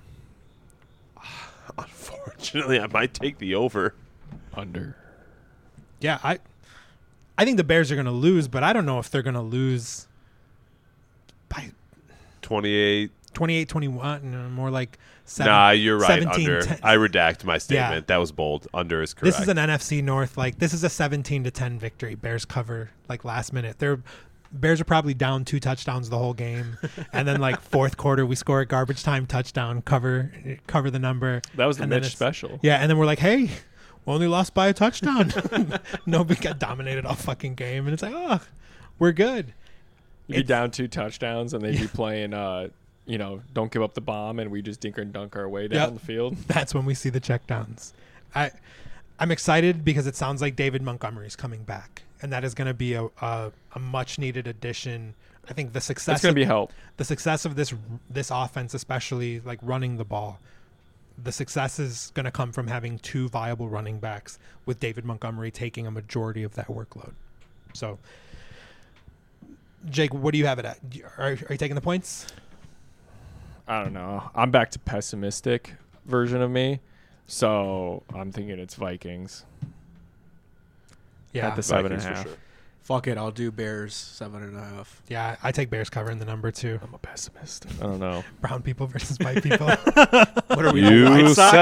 Unfortunately, I might take the over. Under. Yeah, I think the Bears are going to lose, but I don't know if they're going to lose by 28. 28-21. No, more like 7. Nah, you're right. 17, Under. 10. I redact my statement. Yeah. That was bold. Under is correct. This is an NFC North. Like, this is a 17-10 victory. Bears cover, like, last minute. Bears are probably down 2 touchdowns the whole game. And then, like, fourth quarter, we score a garbage time touchdown, cover the number. That was the And then Mitch it's- special. Yeah, and then we're like, hey, we only lost by a touchdown. Nobody got dominated all fucking game. And it's like, oh, we're good. You'd be It's- down 2 touchdowns, and they'd be playing, don't give up the bomb, and we just dink and dunk our way down Yep. the field. That's when we see the checkdowns. I'm excited because it sounds like David Montgomery's coming back. And that is going to be a much needed addition. I think the success It's going to be help. the success of this offense, especially like running the ball, the success is going to come from having 2 viable running backs with David Montgomery taking a majority of that workload. So, Jake, what do you have it at? Are you taking the points? I don't know. I'm back to pessimistic version of me, so I'm thinking it's Vikings Yeah, at the Vikings 7.5. for sure. fuck it. I'll do Bears 7.5. yeah, I take Bears covering the number 2. I'm a pessimist. I don't know. Brown people versus white people. What are we, the You White Sox?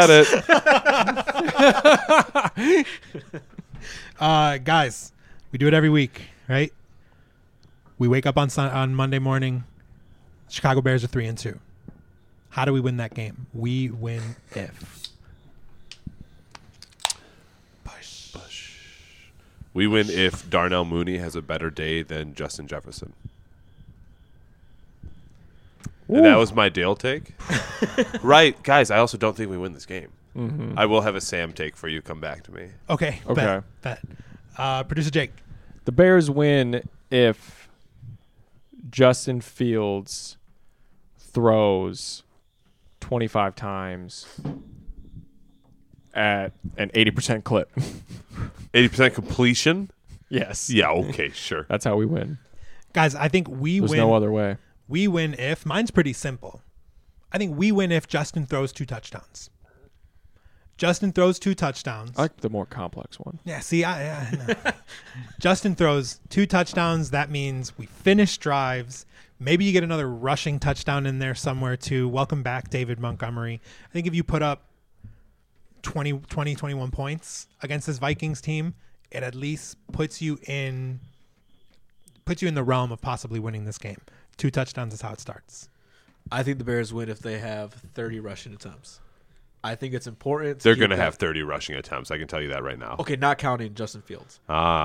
said it. Guys, we do it every week, right? We wake up on Monday morning. Chicago Bears are 3-2. How do we win that game? We win if. We win if Darnell Mooney has a better day than Justin Jefferson. And that was my Dale take. Right, guys, I also don't think we win this game. Mm-hmm. I will have a Sam take for you. Come back to me. Okay. Okay. Bet. Producer Jake. The Bears win if Justin Fields throws 25 times at an 80% clip. 80% completion? Yes. Yeah, okay, sure. That's how we win. Guys, I think we There's win. no other way. We win if. Mine's pretty simple. I think we win if Justin throws 2 touchdowns. Justin throws 2 touchdowns. I like the more complex one. Yeah, see, no. Justin throws 2 touchdowns. That means we finish drives. Maybe you get another rushing touchdown in there somewhere too. Welcome back, David Montgomery. I think if you put up 21 points against this Vikings team, it at least puts you in the realm of possibly winning this game. 2 touchdowns is how it starts. I think the Bears win if they have 30 rushing attempts. I think it's important. They're keep going to that- have 30 rushing attempts. I can tell you that right now. Okay, not counting Justin Fields.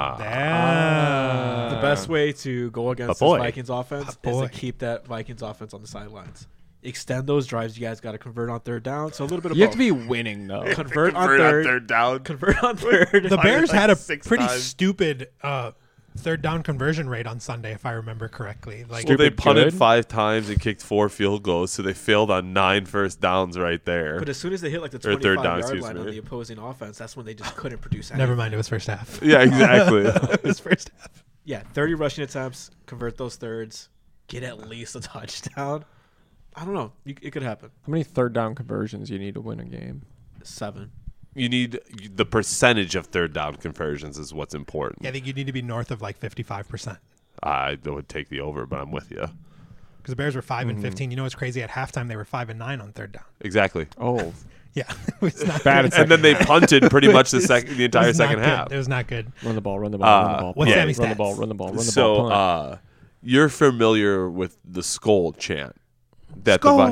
Ah. The best way to go against this boy. Vikings offense is boy. to keep that Vikings offense on the sidelines. Extend those drives. You guys got to convert on third down. So a little bit of You have both. to be winning, though. Convert on Convert on third. third down. Convert on third. The Bears like had a 6 pretty times. stupid third down conversion rate on Sunday, if I remember correctly. Like, Well, they Stupid punted good. 5 times and kicked 4 field goals, so they failed on 9 first downs right there. But as soon as they hit like the Or third 25 down, yard excuse line on me. the opposing offense, that's when they just couldn't produce anything. never mind, it was first half. Yeah, exactly. It was first half. Yeah, 30 rushing attempts, convert those thirds, get at least a touchdown. I don't know. It could happen. How many third down conversions you need to win a game? 7. You need the percentage of third down conversions is what's important. Yeah, I think you need to be north of like 55%. I would take the over, but I'm with you. Because the Bears were 5-15. You know what's crazy? At halftime, they were 5-9 on third down. Exactly. Oh, Yeah, it was not Bad good. at And then they punted pretty much the It entire was not second good. half. It was not good. run the ball, run the ball, run the ball. What's punt, Sammy's run the stats? ball, run the ball, run the So ball. Punt. you're familiar with the Skull chant that Skull.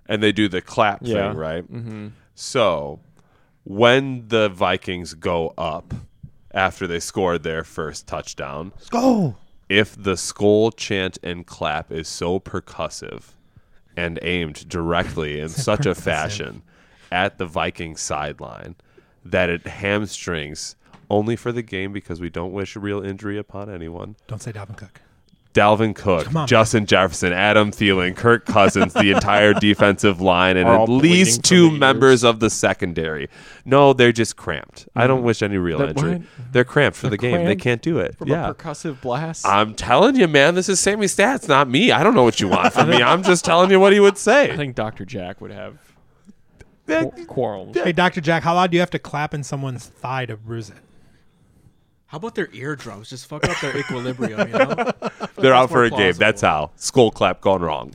and they do the clap Yeah. thing, right? Mm-hmm. So when the Vikings go up after they scored their first touchdown, Let's go. if the skull chant and clap is so percussive and aimed directly in such a Percussive. fashion at the Viking sideline that it hamstrings only for the game because we don't wish a real injury upon anyone. Don't say Dalvin Cook. Dalvin Cook, Come on, Justin Jefferson, Adam Thielen, Kirk Cousins, the entire defensive line, and Are at all bleeding least from 2 the members of the secondary. No, they're just cramped. I don't wish any real That injury. what? They're cramped for the game. They cramped can't do it. From Yeah. a percussive blast. I'm telling you, man, this is Sammy Stats, not me. I don't know what you want from me. I'm just telling you what he would I say. think Dr. Jack would have Yeah, quarrels. Hey, Dr. Jack, how loud do you have to clap in someone's thigh to bruise it? How about their eardrums? Just fuck up their equilibrium, you know? They're out That's for more a game. plausible. That's how. Skull clap gone wrong.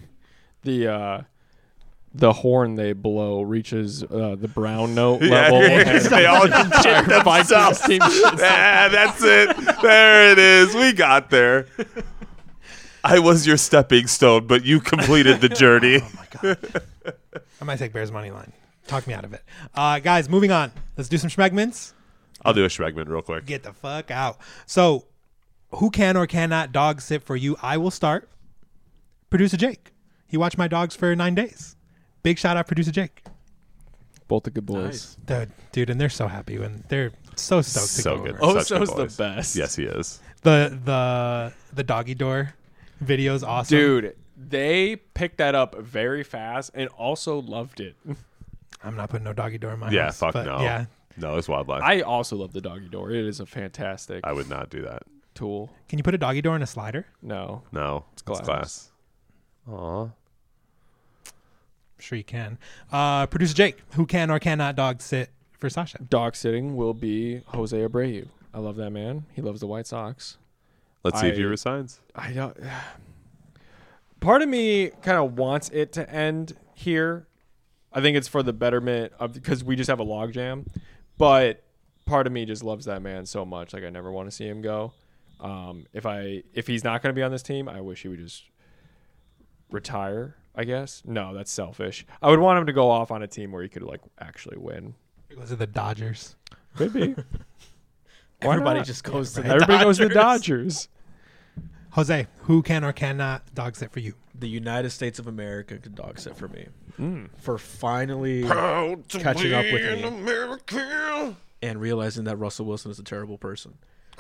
The horn they blow reaches the brown note Yeah, level. they all shit themselves. Team shits Ah, that's it. There it is. We got there. I was your stepping stone, but you completed the journey. Oh my god. I might take Bears money line. Talk me out of it. Guys, moving on. Let's do some schmegments. I'll do a Schmegman real quick. Get the fuck out. So, who can or cannot dog sit for you? I will start. Producer Jake. He watched my dogs for 9 days. Big shout out, Producer Jake. Both the good boys. Nice. Dude, and they're so happy when they're so stoked to So go good. over. Such good Oso's the boys. best. Yes, he is. The doggy door video is awesome. Dude, they picked that up very fast and also loved it. I'm not putting no doggy door in my Yeah, house. fuck but no. Yeah. No, it's wildlife. I also love the doggy door. It is a fantastic I would not do that. tool. Can you put a doggy door in a slider? No. No, it's glass. glass. Aw. I'm sure you can. Producer Jake, who can or cannot dog sit for Sasha? Dog sitting will be Jose Abreu. I love that man. He loves the White Sox. Let's see if he I- resigns. I don't. Part of me kind of wants it to end here. I think it's for the betterment of because we just have a logjam, but part of me just loves that man so much. Like I never want to see him go. If he's not going to be on this team, I wish he would just retire. I guess no, that's selfish. I would want him to go off on a team where he could like actually win. Was it the Dodgers? Could be. Why Everybody not? just goes to the Everybody goes to the Dodgers. Dodgers. Jose, who can or cannot dog sit for you? The United States of America could dog sit for me. Mm. For finally catching up with me American. and realizing that Russell Wilson is a terrible person.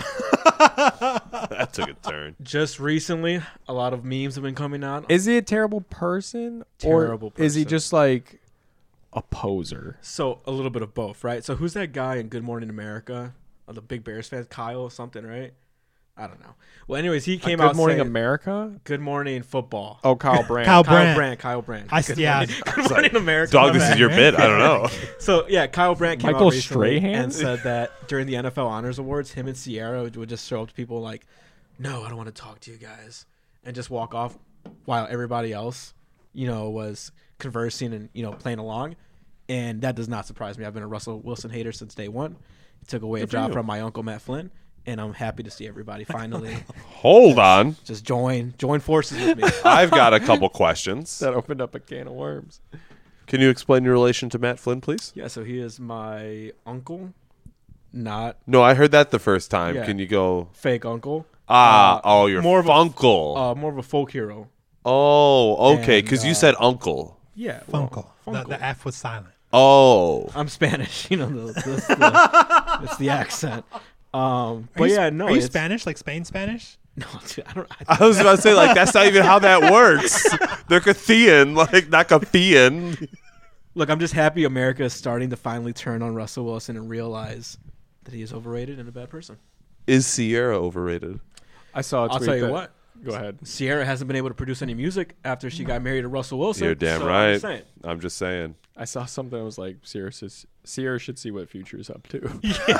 That took a turn. Just recently, a lot of memes have been coming out. Is he a terrible person, Terrible or is he person. just like a poser? So a little bit of both, right? So who's that guy in Good Morning America? The big Bears fan, Kyle something, right? I don't know. Well, anyways, he came out Good Morning saying, America. Good Morning Football. Oh, Kyle Brandt. Kyle Kyle Brandt. Brandt. Kyle Brandt. Good Morning America. Dog, My this is bad. your bit. I don't know. So yeah, Kyle Brandt came Michael out recently Strahan? and said that during the NFL Honors Awards, him and Sierra would just show up to people like, "No, I don't want to talk to you guys," and just walk off while everybody else, was conversing and playing along. And that does not surprise me. I've been a Russell Wilson hater since day one. He took away a Good for job you. from my uncle Matt Flynn, and I'm happy to see everybody finally Hold on. just join forces with me. I've got a couple questions. That opened up a can of worms. Can you explain your relation to Matt Flynn, please? Yeah, so he is my uncle, not No, I heard that the first time. Yeah. Can you go? fake uncle. You're more of a- funkle. More of a folk hero. Oh, okay. and, Because you said uncle. Yeah, Funkle. Funkle. The F was silent. Oh, I'm Spanish, it's the accent. But yeah, no, Are you it's Spanish? Like Spain Spanish? No, dude, I don't. I was about to say that's not even how that works. They're Cathian, not Cathian. Look, I'm just happy America is starting to finally turn on Russell Wilson and realize that he is overrated and a bad person. Is Sierra overrated? I saw a tweet. I'll tell you that- what. Go ahead. Sierra hasn't been able to produce any music after she got married to Russell Wilson. You're damn so I'm right. just saying. I'm just saying. I saw something that was like, Sierra should see what Future's up to.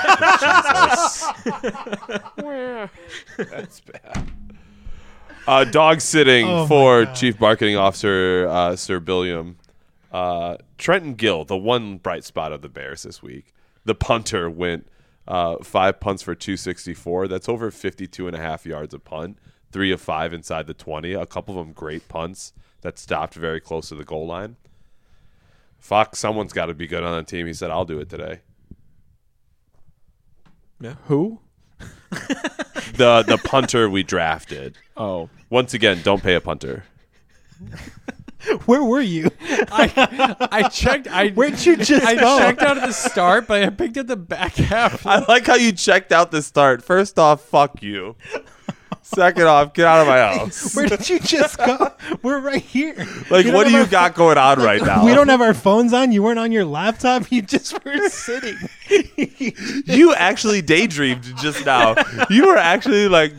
That's bad. Dog sitting Oh my for God. Chief Marketing Officer Sir Billiam. Trenton Gill, the one bright spot of the Bears this week. The punter went 5 punts for 264. That's over 52.5 yards a punt. 3 of 5 inside the 20. A couple of them great punts that stopped very close to the goal line. Fuck, someone's got to be good on the team. He said, I'll do it today. Who? The punter we drafted. Oh, Once again, don't pay a punter. Where were you? I checked. Where'd you just I go? checked out at the start, but I picked up the back half. I like how you checked out the start. First off, fuck you. Second off, get out of my house. Where did you just go? We're right here. Like, You what don't do you have got going on right now? We don't have our phones on. You weren't on your laptop. You just were sitting. You actually daydreamed just now. You were actually like,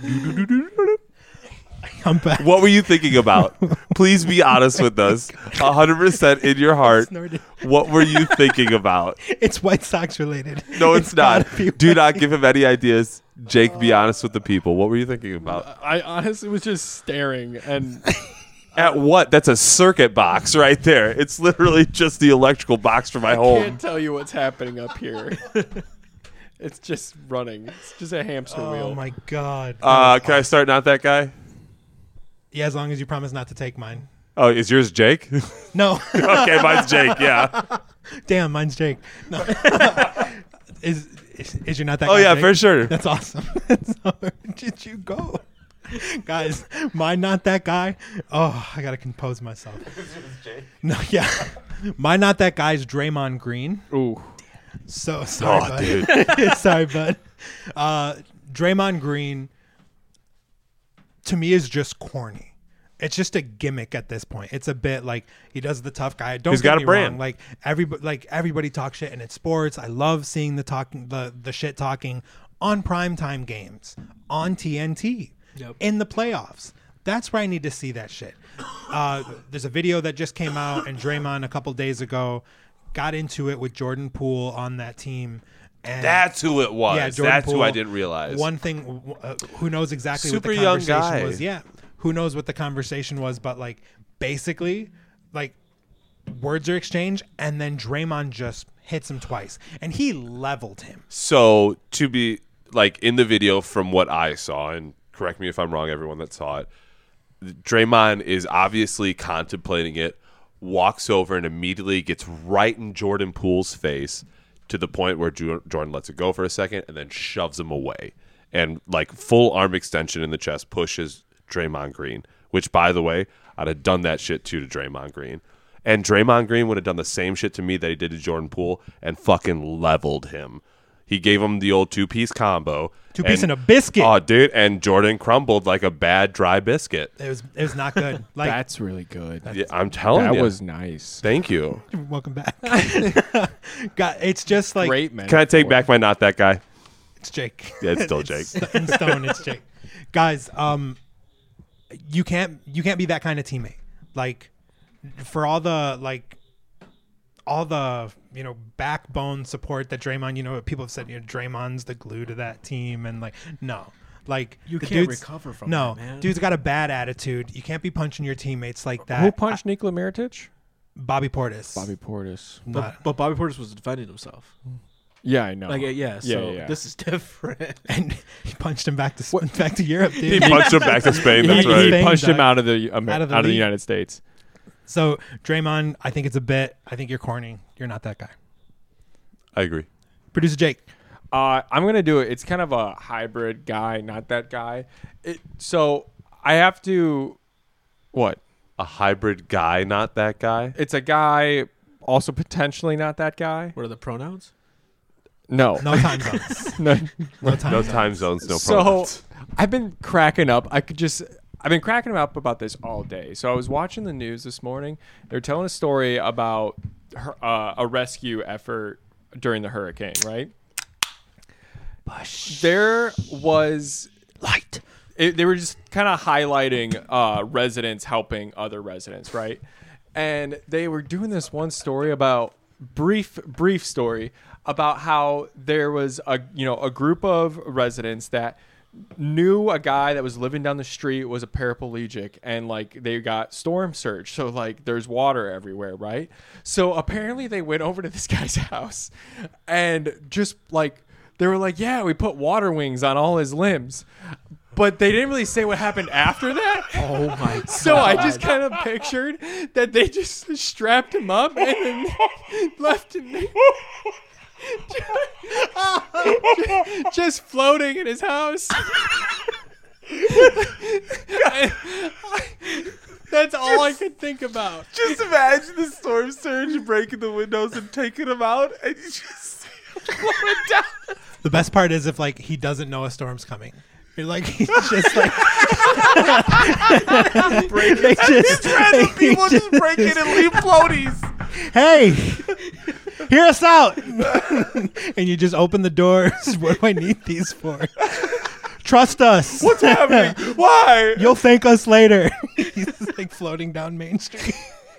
I'm back. what were you thinking about? Please be honest with us. 100% in your heart. Snorted. What were you thinking about? It's White Sox related. No, it's not. gotta be Do not White- give him any ideas. Jake, be honest with the people. What were you thinking about? I honestly was just staring, and At what? That's a circuit box right there. It's literally just the electrical box for my I home. can't tell you what's happening up here. It's just running. It's just a hamster Oh wheel. my god. Can I start not that guy? Yeah, as long as you promise not to take mine. Oh, is yours Jake? No. Okay, mine's Jake, yeah. Damn, mine's Jake. No. Is you're not that Oh, guy, yeah, Jake? for sure. That's awesome. So, where did you go? Guys, mine not that guy. Oh, I gotta compose myself. No, yeah. Mine not that guy's Draymond Green. Ooh. So sorry, Oh, bud. dude. Sorry, bud. Draymond Green to me is just corny. It's just a gimmick at this point. It's a bit like he does the tough guy. Don't He's get got a me brand. wrong. Everybody talks shit, and it's sports. I love seeing the shit talking on primetime games on TNT in the playoffs. That's where I need to see that shit. There's a video that just came out, and Draymond a couple days ago got into it with Jordan Poole on that team. And That's who it was. yeah, Jordan That's who I Poole. didn't realize. One thing, who knows exactly Super what the young conversation guy. was? Yeah, who knows what the conversation was? But like, basically, like, words are exchanged, and then Draymond just hits him twice, and he leveled him. So to be like in the video, from what I saw, and correct me if I'm wrong, everyone that saw it, Draymond is obviously contemplating it, walks over and immediately gets right in Jordan Poole's face to the point where Jordan lets it go for a second and then shoves him away. And like full arm extension in the chest pushes Draymond Green, which, by the way, I'd have done that shit too to Draymond Green. And Draymond Green would have done the same shit to me that he did to Jordan Poole and fucking leveled him. He gave him the old two-piece combo. Two-piece and a biscuit. Oh, dude, and Jordan crumbled like a bad dry biscuit. It was not good. Like, That's really good. Yeah, I'm telling That you. was nice. Thank you. welcome back. God, it's just like Great man. Can I take back my not that guy? it's Jake. Yeah, it's still Jake. In stone, it's Jake. Guys, you can't be that kind of teammate. Like, for all the backbone support that Draymond, people have said, Draymond's the glue to that team, and like, no. Like, You the can't dude's- recover from no, that, man. dude's got a bad attitude. You can't be punching your teammates like that. Who punched Nikola Mirotic? Bobby Portis. Bobby Portis. But Bobby Portis was defending himself. Yeah, I know. Like, yeah, so yeah. this is different. And he punched him back to Europe, dude. He punched him back to Spain. That's He- right. he- He punched him Dog. out of the Out of the out of the league. United States. So Draymond, I think it's a bit. I think you're corny. You're not that guy. I agree. Producer Jake. I'm gonna do it. It's kind of a hybrid guy, not that guy. So I have to. What? A hybrid guy, not that guy. It's a guy, also potentially not that guy. What are the pronouns? No, No time zones. no. No time No zones. time zones, no So pronouns. I've been cracking up. I've been cracking up about this all day. So I was watching the news this morning. They're telling a story about a rescue effort during the hurricane, right? There was Light. they were just kind of highlighting residents helping other residents, right? And they were doing this one story about brief story about how there was a group of residents that knew a guy that was living down the street was a paraplegic, and like they got storm surge, so like there's water everywhere, right? So apparently they went over to this guy's house and just like they were like, yeah, we put water wings on all his limbs. but they didn't really say what happened after that. Oh my god. So I just kind of pictured that they just strapped him up and then left him just floating in his house. That's all I could think about. Just imagine the storm surge breaking the windows and taking them out, and you just see him floating down. The best part is if like he doesn't know a storm's coming. You're like he's just like Breaking. Just random people just break in and leave floaties. hey, hear us out. And you just open the doors. What do I need these for? Trust us. What's happening? Why? You'll thank us later. He's like floating down Main Street.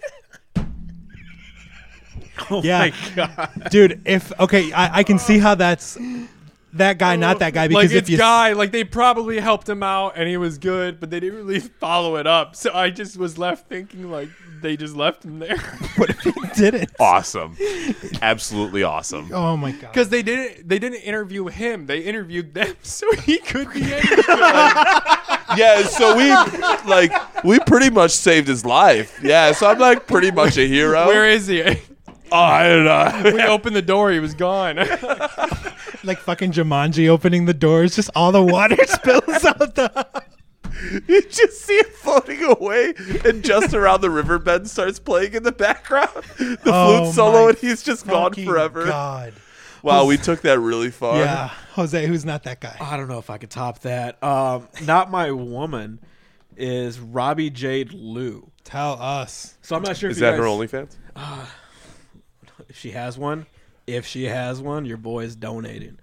Oh Yeah. my god. Dude, I can see how that's that guy, not that guy, because Like if it's you guy, like they probably helped him out and he was good, but they didn't really follow it up. So I just was left thinking like they just left him there what if he didn't? Awesome. Absolutely awesome. Oh my god. because they didn't interview him. They interviewed them, so he could be anything. Yeah, so we pretty much saved his life. Yeah, so I'm like pretty much a hero. Where is he? Oh, I don't know. We opened the door, he was gone. Like fucking Jumanji opening the doors, just all the water spills out the. You just see it floating away, and just around the riverbed starts playing in the background. The flute solo, my and he's just gone fucking forever. God. Wow, we took that really far. Yeah, Jose, who's not that guy? I don't know if I could top that. Not my woman is Robbie Jade Lou. Tell us. So I'm not sure if Is you that guys, her OnlyFans? if she has one. If she has one, your boy is donating.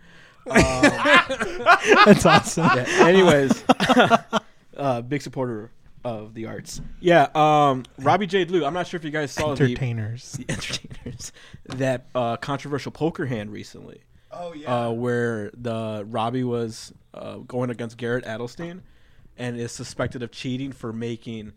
That's awesome. Yeah, anyways, big supporter of the arts. Yeah, Robbie Jade Lou. I'm not sure if you guys saw Entertainers. the entertainers that controversial poker hand recently. Oh yeah. Where the Robbie was going against Garrett Adelstein and is suspected of cheating for making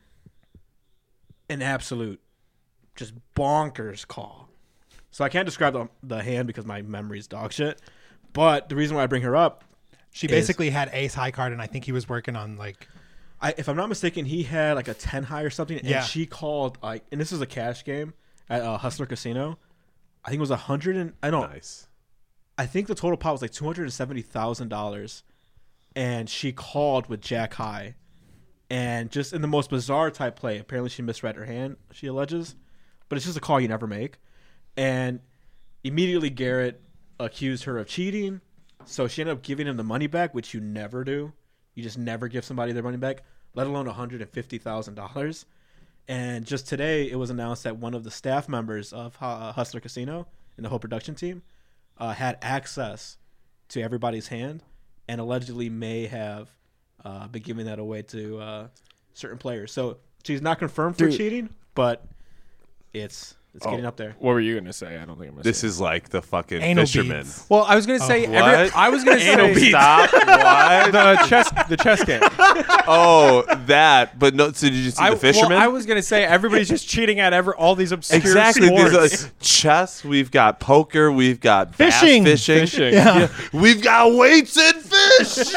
an absolute just bonkers call. So I can't describe the hand because my memory's dog shit. But the reason why I bring her up, She basically had ace high card, and I think he was working on like. if I'm not mistaken, he had like a 10 high or something, and Yeah. she called like, and this is a cash game at Hustler Casino. I think it was Nice. I think the total pot was like $270,000, and she called with Jack high, and just in the most bizarre type play. Apparently, she misread her hand. She alleges, but it's just a call you never make. And immediately, Garrett accused her of cheating, so she ended up giving him the money back, which you never do. You just never give somebody their money back, let alone $150,000. And just today, it was announced that one of the staff members of Hustler Casino and the whole production team had access to everybody's hand and allegedly may have been giving that away to certain players. So she's not confirmed for Dude. cheating, but it's getting up there. What were you gonna say? I don't think I'm gonna This say is like the fucking Anal fisherman. beads. Well, I was gonna say what? I was gonna say Stop. What? the chess game. Oh, that. But no. So did you see the fisherman? I was gonna say everybody's just cheating at all these obscure Exactly. sports. There's chess. We've got poker. We've got bass Fishing. fishing. Yeah. We've got weights and fish.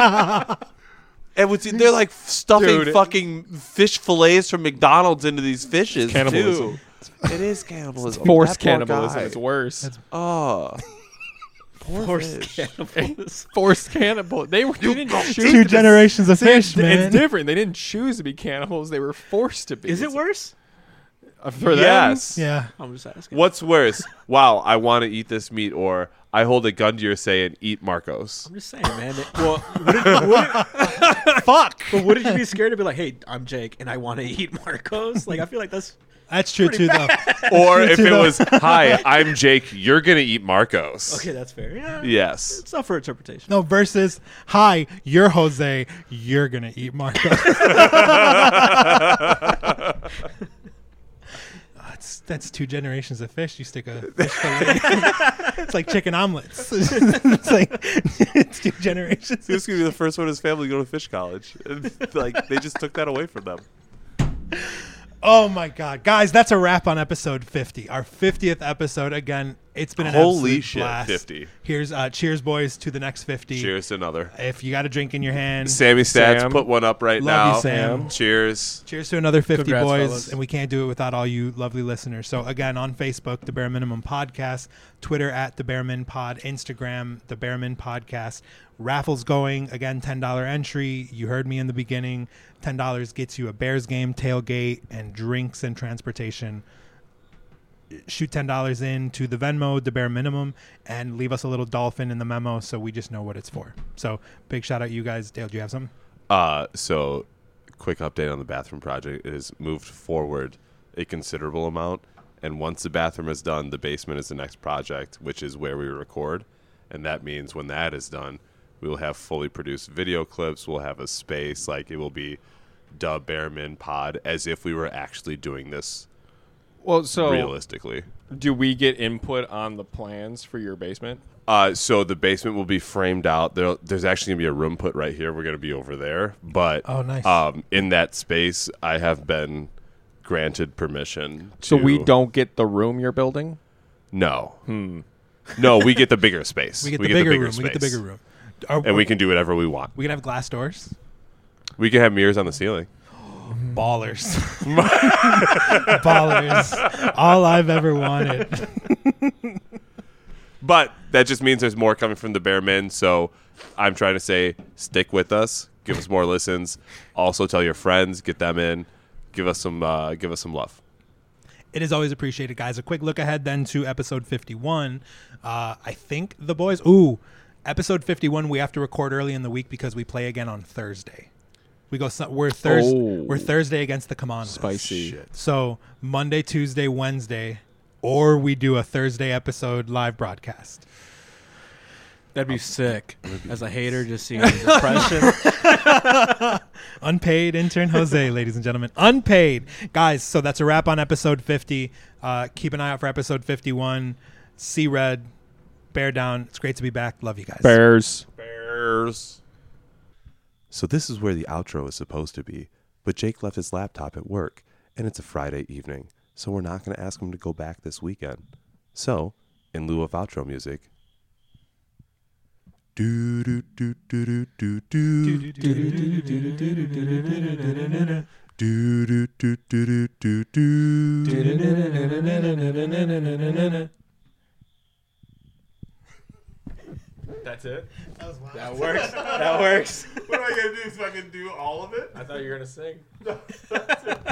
And they're like stuffing Dude. fucking fish fillets from McDonald's into these fishes Cannibalism. too. It is cannibalism. Forced That poor cannibalism guy. is worse. Oh, poor fish. Forced cannibal. They didn't choose. Two generations of See, fish, man. It's different. They didn't choose to be cannibals. They were forced to be. Is it worse? For them? Yes. Yeah. I'm just asking. What's worse? Wow, I want to eat this meat, or I hold a gun to your say and eat Marcos. I'm just saying, man. Well, Fuck. but wouldn't you be scared to be like, hey, I'm Jake and I want to eat Marcos? Like, I feel like that's That's true too, though. Or if too, it though. was, hi, I'm Jake, you're gonna eat Marcos. okay. That's fair. Yeah, Yes. it's up for interpretation. No, versus, hi, you're Jose, you're gonna eat Marco. That's two generations of fish. You stick a fish fillet. It's like chicken omelets. It's like it's two generations. He was gonna be the first one in his family to go to fish college. And, like they just took that away from them. Oh my God, guys, that's a wrap on episode 50, our 50th episode. Again, it's been an Holy absolute shit, blast. 50. Here's cheers, boys, to the next 50. Cheers to another. If you got a drink in your hand, Sammy Stats, Sam. put one up right Love now. you, Sam. Cheers. cheers to another 50, Congrats, boys. fellas. And we can't do it without all you lovely listeners. So again, on Facebook, The Bare Minimum Podcast, Twitter at The Bare Min Pod, Instagram, The Bare Min Podcast. Raffles going, again, $10 entry. You heard me in the beginning. $10 gets you a Bears game, tailgate, and drinks and transportation. Shoot $10 in to the Venmo, The Bare Minimum, and leave us a little dolphin in the memo so we just know what it's for. So big shout out you guys. Dale, do you have something? So quick update on the bathroom project. It has moved forward a considerable amount, and once the bathroom is done, the basement is the next project, which is where we record. And that means when that is done, we will have fully produced video clips. We'll have a space. Like, it will be the Bare Min Pod, as if we were actually doing this Well, so realistically. do we get input on the plans for your basement? So the basement will be framed out. There's actually going to be a room put right here. We're going to be over there. But Oh, nice. in that space, I have been granted permission to... So we don't get the room you're building? No. No, we get the bigger space. We get the bigger room. We get the space. bigger room. And we can do whatever we want. We can have glass doors. We can have mirrors on the ceiling. Ballers. Ballers. All I've ever wanted. But that just means there's more coming from the Bare Men. So I'm trying to say, stick with us. Give us more listens. Also tell your friends. Get them in. Give us some love. It is always appreciated, guys. A quick look ahead then to episode 51. I think the boys... Ooh, episode 51 we have to record early in the week because we play again on Thursday. We're Thursday against the Commandos. Spicy. Shit. So Monday, Tuesday, Wednesday, or we do a Thursday episode live broadcast. That'd be sick. As a hater, just seeing the depression. Unpaid intern Jose, ladies and gentlemen. Unpaid. Guys, so that's a wrap on episode 50. Keep an eye out for episode 51. See red. Bear down. It's great to be back. Love you guys. Bears. So this is where the outro is supposed to be, but Jake left his laptop at work, and it's a Friday evening, so we're not going to ask him to go back this weekend. So, in lieu of outro music, do do do do do do do do do do do do. That's it? That works. That works. What am I going to do? Fucking do all of it? I thought you were going to sing.